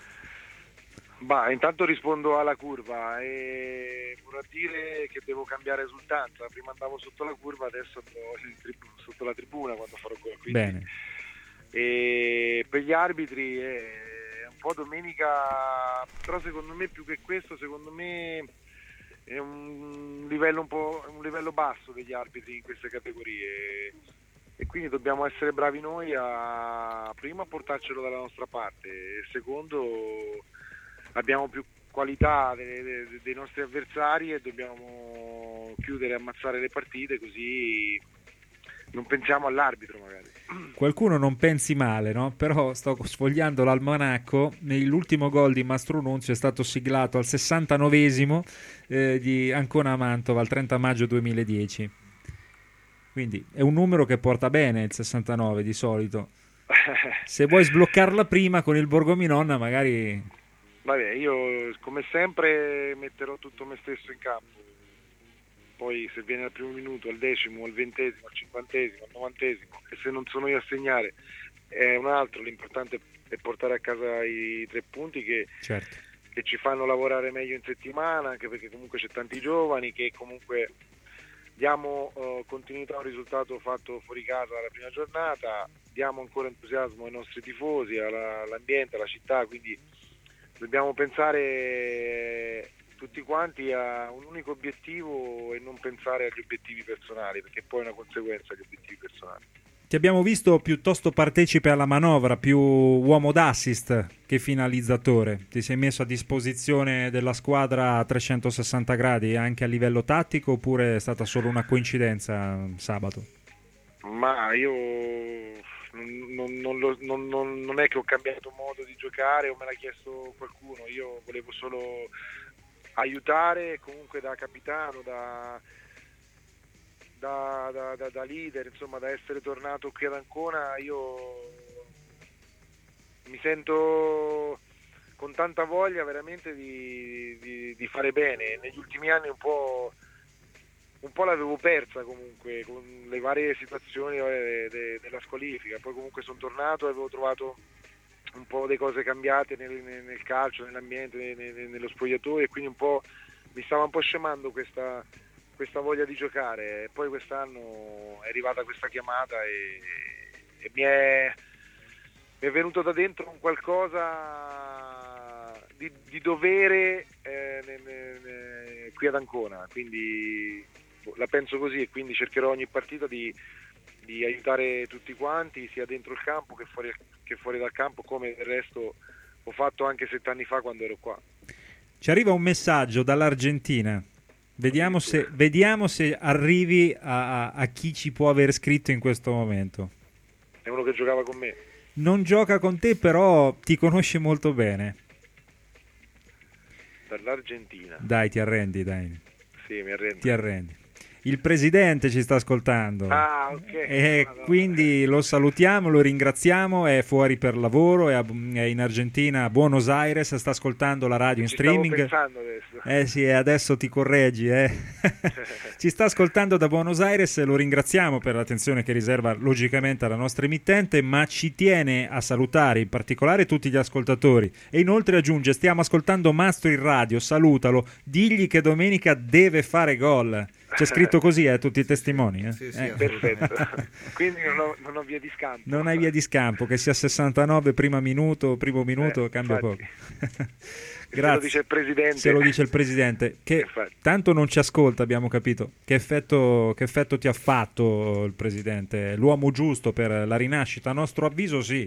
Bah, intanto rispondo alla curva e vorrà dire che devo cambiare esultanza. Prima andavo sotto la curva, adesso andrò in trib- sotto la tribuna quando farò gol. Quindi, bene. E per gli arbitri è un po' domenica, però secondo me più che questo, secondo me è un livello un po' un livello basso degli arbitri in queste categorie. E quindi dobbiamo essere bravi noi a prima a portarcelo dalla nostra parte e secondo abbiamo più qualità dei, dei, dei nostri avversari e dobbiamo chiudere e ammazzare le partite, così non pensiamo all'arbitro magari. Qualcuno non pensi male, no? Però sto sfogliando l'almanacco, l'ultimo gol di Mastro Nunzio è stato siglato al sessantanovesimo eh, di Ancona Mantova il trenta maggio duemiladieci, quindi è un numero che porta bene il sessantanove di solito. Se vuoi sbloccarla prima con il Borgominonna magari... Vabbè, io come sempre metterò tutto me stesso in campo, poi se viene al primo minuto, al decimo, al ventesimo, al cinquantesimo, al novantesimo e se non sono io a segnare è un altro, l'importante è portare a casa i tre punti che, certo. che ci fanno lavorare meglio in settimana, anche perché comunque c'è tanti giovani che comunque diamo uh, continuità a un risultato fatto fuori casa alla prima giornata, diamo ancora entusiasmo ai nostri tifosi, alla, all'ambiente, alla città, quindi dobbiamo pensare tutti quanti a un unico obiettivo e non pensare agli obiettivi personali, perché poi è una conseguenza gli obiettivi personali. Ti abbiamo visto piuttosto partecipe alla manovra, più uomo d'assist che finalizzatore. Ti sei messo a disposizione della squadra a trecentosessanta gradi anche a livello tattico oppure è stata solo una coincidenza sabato? Ma io... Non, non, lo, non, non è che ho cambiato modo di giocare o me l'ha chiesto qualcuno, io volevo solo aiutare comunque da capitano, da, da, da, da, da leader, insomma da essere tornato qui ad Ancona. Io mi sento con tanta voglia veramente di, di, di fare bene. Negli ultimi anni un po' un po' l'avevo persa comunque con le varie situazioni de, de, della squalifica, poi comunque sono tornato e avevo trovato un po' le cose cambiate nel, nel calcio, nell'ambiente, nel, nello spogliatoio e quindi un po' mi stava un po' scemando questa, questa voglia di giocare. E poi quest'anno è arrivata questa chiamata e, e mi, è, mi è venuto da dentro un qualcosa di, di dovere eh, ne, ne, ne, qui ad Ancona, quindi la penso così e quindi cercherò ogni partita di, di aiutare tutti quanti, sia dentro il campo che fuori, che fuori dal campo, come del resto ho fatto anche sette anni fa quando ero qua. Ci arriva un messaggio dall'Argentina, vediamo se, vediamo se arrivi a, a, a chi ci può aver scritto in questo momento. È uno uno che giocava con me. Non gioca con te, però ti conosce molto bene. Dall'Argentina. Dai, ti arrendi, dai. Sì, mi arrendo. Ti arrendi. Il presidente ci sta ascoltando. Ah, ok. E Madonna. quindi lo salutiamo, lo ringraziamo, è fuori per lavoro, è, a- è in Argentina, a Buenos Aires, sta ascoltando la radio in Ci streaming. stavo pensando adesso. Eh sì, e adesso ti correggi, eh. Ci sta ascoltando da Buenos Aires, lo ringraziamo per l'attenzione che riserva logicamente alla nostra emittente, ma ci tiene a salutare in particolare tutti gli ascoltatori e inoltre aggiunge: stiamo ascoltando Mastro in radio, salutalo, digli che domenica deve fare gol. C'è scritto così, eh, tutti i testimoni. Eh? Sì, sì, Eh. perfetto. Quindi non ho, non ho via di scampo. Non hai via di scampo, che sia sessantanove prima minuto, primo minuto, Eh, cambia infatti. poco. Se lo dice il presidente. Se lo dice il presidente, che Infatti. tanto non ci ascolta, abbiamo capito. Che effetto, che effetto ti ha fatto il presidente? L'uomo giusto per la rinascita? A nostro avviso sì.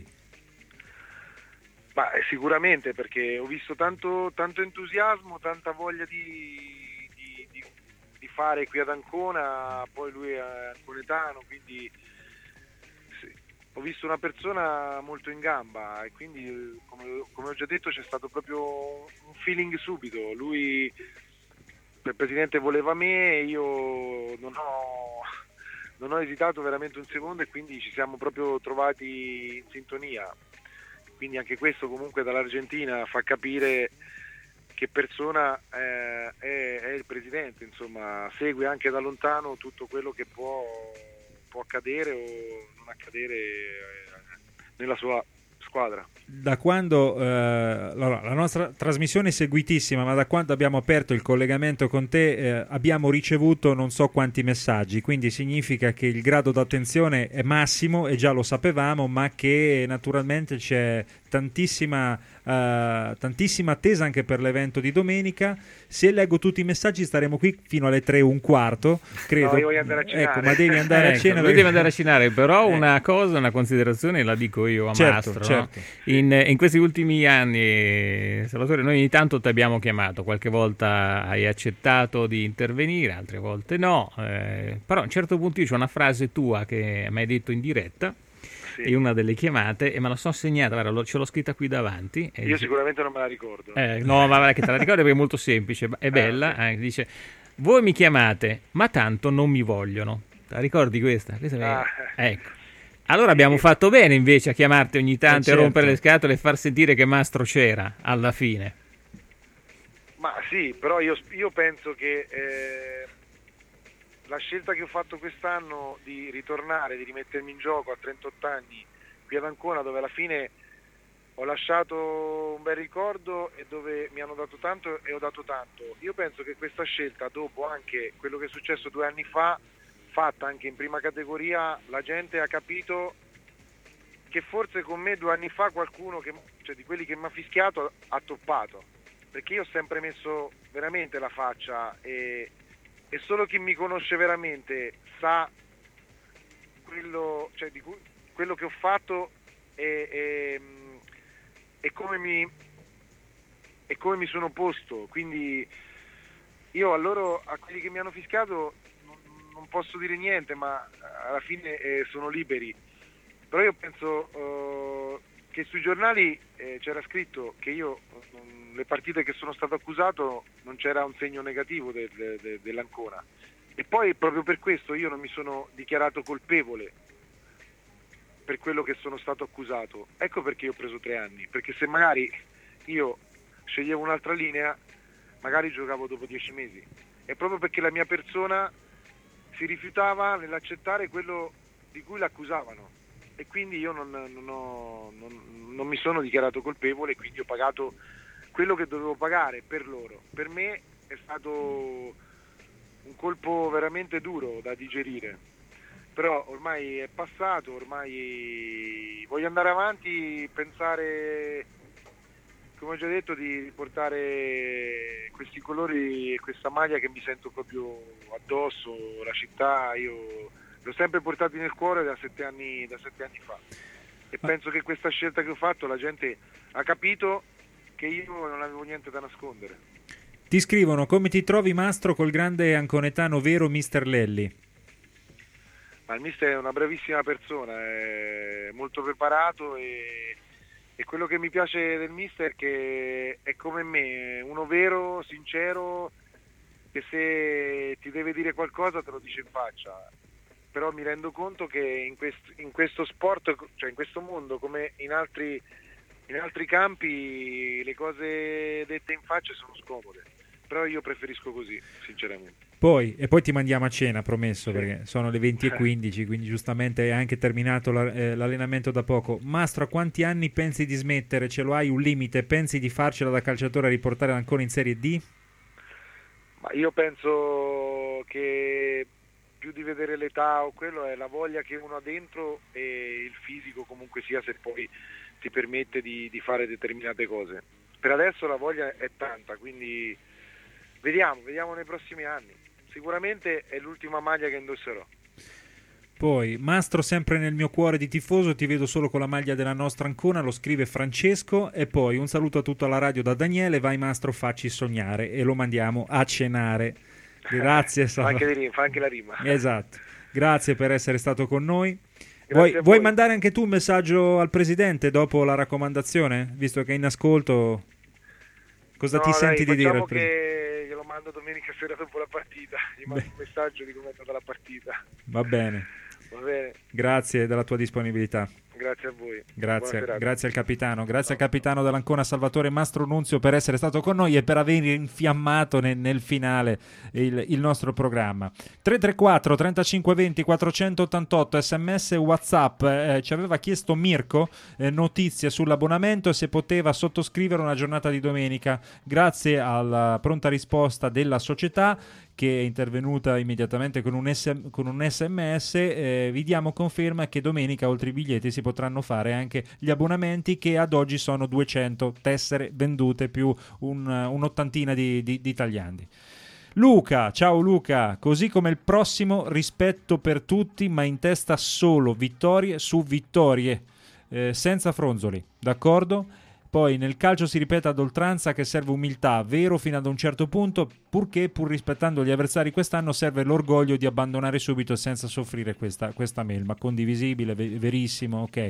Ma eh, sicuramente, perché ho visto tanto, tanto entusiasmo, tanta voglia di, di, di, di fare qui ad Ancona, poi lui è anconetano, quindi sì, ho visto una persona molto in gamba e quindi eh, come, come ho già detto c'è stato proprio un feeling subito. Lui, il presidente voleva me, io non ho, non ho esitato veramente un secondo e quindi ci siamo proprio trovati in sintonia. Quindi anche questo comunque dall'Argentina fa capire che persona eh, è, è il presidente, insomma, segue anche da lontano tutto quello che può, può accadere o non accadere eh, nella sua squadra. Da quando eh, allora, la nostra trasmissione è seguitissima, ma da quando abbiamo aperto il collegamento con te eh, abbiamo ricevuto non so quanti messaggi, quindi significa che il grado d'attenzione è massimo e già lo sapevamo, ma che naturalmente c'è tantissima, eh, tantissima attesa anche per l'evento di domenica. Se leggo tutti i messaggi staremo qui fino alle tre e un quarto, credo. No, io voglio andare a cenare. Ecco, ma devi andare Ecco, a cena. lui perché- deve andare a cenare, però Eh. una cosa, una considerazione la dico io a Certo, Mastro. certo. No? In, in questi ultimi anni, Salvatore, noi ogni tanto ti abbiamo chiamato, qualche volta hai accettato di intervenire, altre volte no, eh, però a un certo punto io c'ho una frase tua che mi hai detto in diretta, Sì. in una delle chiamate, e me la sono segnata, guarda, l'ho- ce l'ho scritta qui davanti. E Io dice- sicuramente non me la ricordo. eh, no, ma guarda che te la ricordi perché è molto semplice, è bella, eh, dice: voi mi chiamate, ma tanto non mi vogliono. Te la ricordi questa? Questa è- Ah. Ecco. Allora abbiamo fatto bene invece a chiamarti ogni tanto Eh, e certo. rompere le scatole e far sentire che Mastro c'era alla fine. Ma sì, però io, io penso che eh, la scelta che ho fatto quest'anno di ritornare, di rimettermi in gioco a trentotto anni qui ad Ancona, dove alla fine ho lasciato un bel ricordo e dove mi hanno dato tanto e ho dato tanto, io penso che questa scelta, dopo anche quello che è successo due anni fa, fatta anche in prima categoria, la gente ha capito che forse con me due anni fa qualcuno che, cioè di quelli che mi ha fischiato ha toppato, perché io ho sempre messo veramente la faccia e, e solo chi mi conosce veramente sa quello, cioè di cui, quello che ho fatto e, e, e come mi e come mi sono posto. Quindi io a loro, a quelli che mi hanno fischiato non, non posso dire niente, ma alla fine eh, sono liberi. Però io penso eh, che sui giornali eh, c'era scritto che io mm, le partite che sono stato accusato non c'era un segno negativo de, de, de, dell'Ancona, e poi proprio per questo io non mi sono dichiarato colpevole per quello che sono stato accusato. Ecco perché io ho preso tre anni, perché se magari io sceglievo un'altra linea magari giocavo dopo dieci mesi, è proprio perché la mia persona si rifiutava nell'accettare quello di cui l'accusavano, e quindi io non, non, ho, non, non mi sono dichiarato colpevole, quindi ho pagato quello che dovevo pagare per loro. Per me è stato un colpo veramente duro da digerire, però ormai è passato, ormai voglio andare avanti, pensare, come ho già detto, di portare questi colori e questa maglia che mi sento proprio addosso, la città, io l'ho sempre portati nel cuore da sette anni, da sette anni fa, e penso che questa scelta che ho fatto la gente ha capito che io non avevo niente da nascondere. Ti scrivono: come ti trovi, Mastro, col grande anconetano vero mister Lelli? Ma il mister è una bravissima persona, è molto preparato e, e quello che mi piace del mister è che è come me, uno vero, sincero, che se ti deve dire qualcosa te lo dice in faccia. Però mi rendo conto che in, quest, in questo sport, cioè in questo mondo, come in altri, in altri campi, le cose dette in faccia sono scomode. Però io preferisco così, sinceramente. Poi, e poi ti mandiamo a cena, promesso, Sì. perché sono le venti e quindici, quindi giustamente è anche terminato la- eh, l'allenamento da poco. Mastro, a quanti anni pensi di smettere? Ce lo hai un limite? Pensi di farcela da calciatore a riportare ancora in Serie D? Ma io penso che più di vedere l'età o quello è la voglia che uno ha dentro e il fisico comunque sia, se poi ti permette di, di fare determinate cose. Per adesso la voglia è tanta, quindi vediamo, vediamo nei prossimi anni. Sicuramente è l'ultima maglia che indosserò. Poi, Mastro, sempre nel mio cuore di tifoso, ti vedo solo con la maglia della nostra Ancona, lo scrive Francesco. E poi un saluto a tutta la radio da Daniele, vai Mastro, facci sognare, e lo mandiamo a cenare. Grazie. fa, anche di, fa anche la rima. Esatto, grazie per essere stato con noi. Grazie Vuoi, a vuoi voi. mandare anche tu un messaggio al Presidente dopo la raccomandazione? Visto che è in ascolto, cosa No, ti dai, senti di dire al facciamo Presidente? che glielo mando domenica sera dopo la partita, gli mando un messaggio di come è stata la partita. Va bene, Va bene, grazie della tua disponibilità. grazie a voi. Buona Grazie, serata. grazie al capitano, grazie al capitano dell'Ancona Salvatore Mastro Nunzio per essere stato con noi e per aver infiammato nel, nel finale il, il nostro programma. tre tre quattro trentacinque venti quattrocentottantotto sms WhatsApp, eh, ci aveva chiesto Mirko eh, notizie sull'abbonamento e se poteva sottoscrivere una giornata di domenica. Grazie alla pronta risposta della società, che è intervenuta immediatamente con un, S- con un sms, eh, vi diamo conferma che domenica oltre i biglietti si potranno fare anche gli abbonamenti, che ad oggi sono duecento tessere vendute più un, un'ottantina di, di, di tagliandi. Luca, ciao Luca, così come il prossimo, rispetto per tutti, ma in testa solo vittorie su vittorie, eh, senza fronzoli, d'accordo? Poi nel calcio si ripete ad oltranza che serve umiltà, vero fino ad un certo punto, purché pur rispettando gli avversari quest'anno serve l'orgoglio di abbandonare subito senza soffrire questa, questa melma. Condivisibile, ve- verissimo, ok.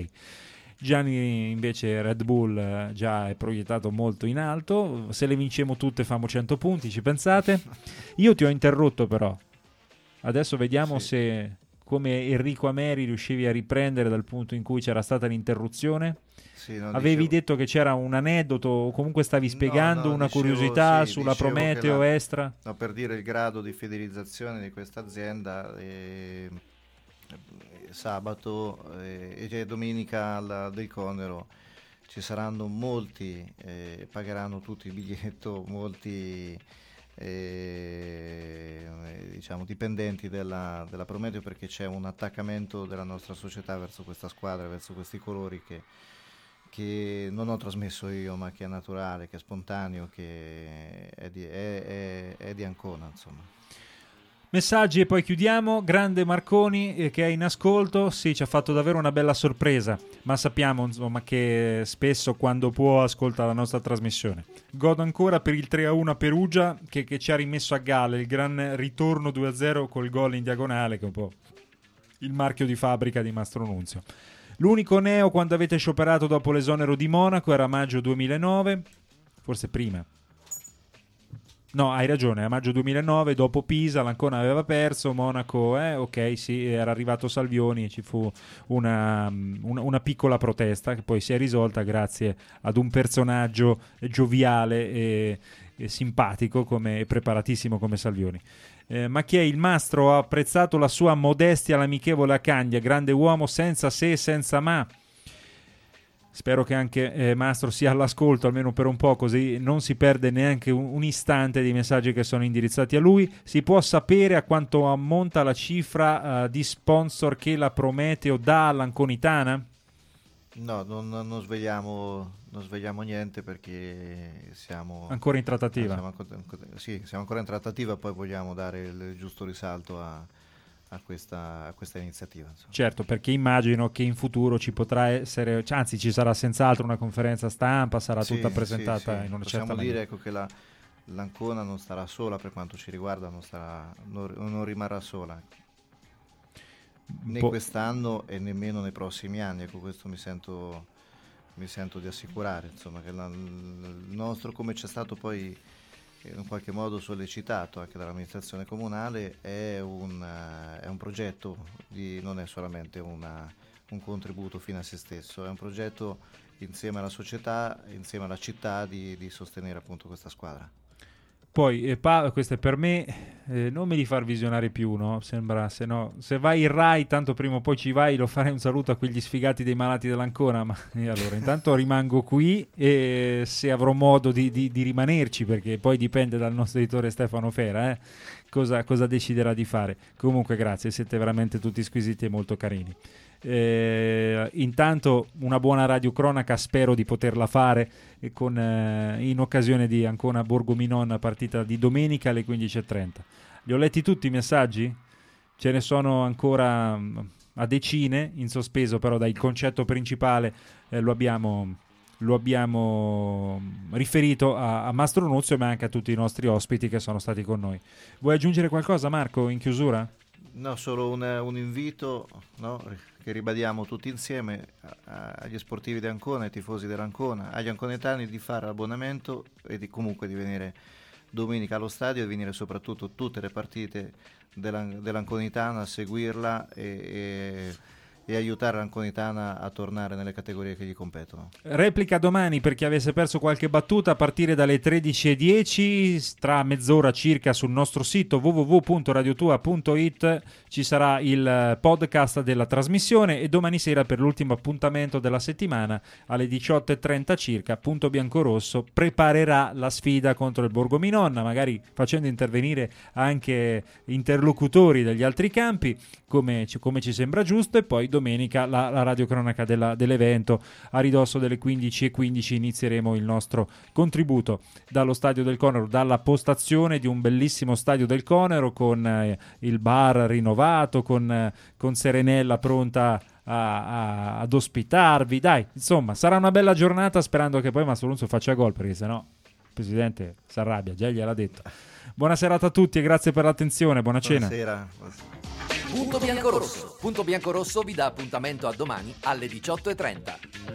Gianni invece Red Bull eh, già è proiettato molto in alto, se le vinciamo tutte famo cento punti, ci pensate? Io ti ho interrotto però, adesso vediamo Sì. se come Enrico Ameri riuscivi a riprendere dal punto in cui c'era stata l'interruzione. Sì, no, Avevi dicevo- detto che c'era un aneddoto o comunque stavi spiegando No, no, una dicevo- curiosità sì, sulla dicevo che Prometeo la- Extra. no, per dire il grado di fidelizzazione di questa azienda, eh, sabato eh, e domenica alla del Conero ci saranno molti, eh, pagheranno tutti il biglietto, molti eh, diciamo dipendenti della, della Prometeo, perché c'è un attaccamento della nostra società verso questa squadra, verso questi colori che che non ho trasmesso io, ma che è naturale, che è spontaneo, che è di, è, è, è di Ancona, insomma. Messaggi e poi chiudiamo. Grande Marconi eh, che è in ascolto, sì, ci ha fatto davvero una bella sorpresa, ma sappiamo insomma che spesso quando può ascolta la nostra trasmissione. Godo ancora per il tre a uno a Perugia che, che ci ha rimesso a galla, il gran ritorno due a zero col gol in diagonale, che è un po' il marchio di fabbrica di Mastro Nunzio. L'unico neo quando avete scioperato dopo l'esonero di Monaco era maggio duemilanove, forse prima. No, hai ragione, a maggio duemilanove, dopo Pisa, l'Ancona aveva perso, Monaco, eh, ok, sì, era arrivato Salvioni e ci fu una, una, una piccola protesta che poi si è risolta grazie ad un personaggio gioviale e, e simpatico come, e preparatissimo come Salvioni. Eh, ma chi è il Mastro? Ha apprezzato la sua modestia all'amichevole a Candia, grande uomo senza se e senza ma. Spero che anche eh, Mastro sia all'ascolto almeno per un po', così non si perde neanche un, un istante dei messaggi che sono indirizzati a lui. Si può sapere a quanto ammonta la cifra uh, di sponsor che la Prometeo dà all'Anconitana? No, non, non svegliamo non svegliamo niente perché siamo Ancora in trattativa. eh, siamo ancora, sì, siamo ancora in trattativa, poi vogliamo dare il giusto risalto a, a, questa, a questa iniziativa. Insomma. Certo, perché immagino che in futuro ci potrà essere, cioè, anzi ci sarà senz'altro una conferenza stampa, sarà Sì, tutta presentata sì, sì. in una Possiamo certa dire maniera. ecco, che la, l'Ancona non starà sola per quanto ci riguarda, non, starà, non, non rimarrà sola. né po- quest'anno e nemmeno nei prossimi anni, ecco, questo mi sento, mi sento di assicurare, insomma, che la, il nostro, come c'è stato poi in qualche modo sollecitato anche dall'amministrazione comunale, è un, uh, è un progetto, di, non è solamente una, un contributo fine a se stesso, è un progetto insieme alla società, insieme alla città, di, di sostenere appunto questa squadra. Poi, eh, pa- questo è per me, eh, non mi li far visionare più, no? Sembra, se no, se vai in Rai, tanto prima o poi ci vai, lo farei un saluto a quegli sfigati dei malati dell'Ancona, ma e allora intanto rimango qui e se avrò modo di, di, di rimanerci, perché poi dipende dal nostro editore Stefano Fera, eh, cosa, cosa deciderà di fare. Comunque grazie, siete veramente tutti squisiti e molto carini. Eh, intanto una buona radiocronaca spero di poterla fare e con, eh, in occasione di Ancona Borgo Minon, partita di domenica alle quindici e trenta. Li ho letti tutti i messaggi? Ce ne sono ancora mh, a decine in sospeso, però dal concetto principale eh, lo abbiamo lo abbiamo riferito a, a Mastro Nuzio, ma anche a tutti i nostri ospiti che sono stati con noi. Vuoi aggiungere qualcosa, Marco, in chiusura? No, solo un, un invito, no, che ribadiamo tutti insieme a, agli sportivi di Ancona, ai tifosi dell'Ancona, agli anconetani, di fare l'abbonamento e di comunque di venire domenica allo stadio e venire soprattutto tutte le partite della, dell'Anconitana, a seguirla e, e e aiutare l'Anconitana a tornare nelle categorie che gli competono. Replica domani per chi avesse perso qualche battuta a partire dalle tredici e dieci, tra mezz'ora circa sul nostro sito w w w punto radiotua punto it ci sarà il podcast della trasmissione e domani sera per l'ultimo appuntamento della settimana alle diciotto e trenta circa Punto Biancorosso preparerà la sfida contro il Borgo Minonna, magari facendo intervenire anche interlocutori degli altri campi come ci, come ci sembra giusto, e poi domenica la, la radiocronaca della, dell'evento. A ridosso delle quindici e quindici inizieremo il nostro contributo dallo Stadio del Conero, dalla postazione di un bellissimo Stadio del Conero con eh, il bar rinnovato, con, eh, con Serenella pronta a, a, ad ospitarvi. Dai, insomma, sarà una bella giornata, sperando che poi Mastro Nuzio faccia gol, perché sennò il presidente si arrabbia, già gliel'ha detto. Buona serata a tutti e grazie per l'attenzione, buona cena. Buonasera. Punto Biancorosso. Punto Biancorosso vi dà appuntamento a domani alle diciotto e trenta.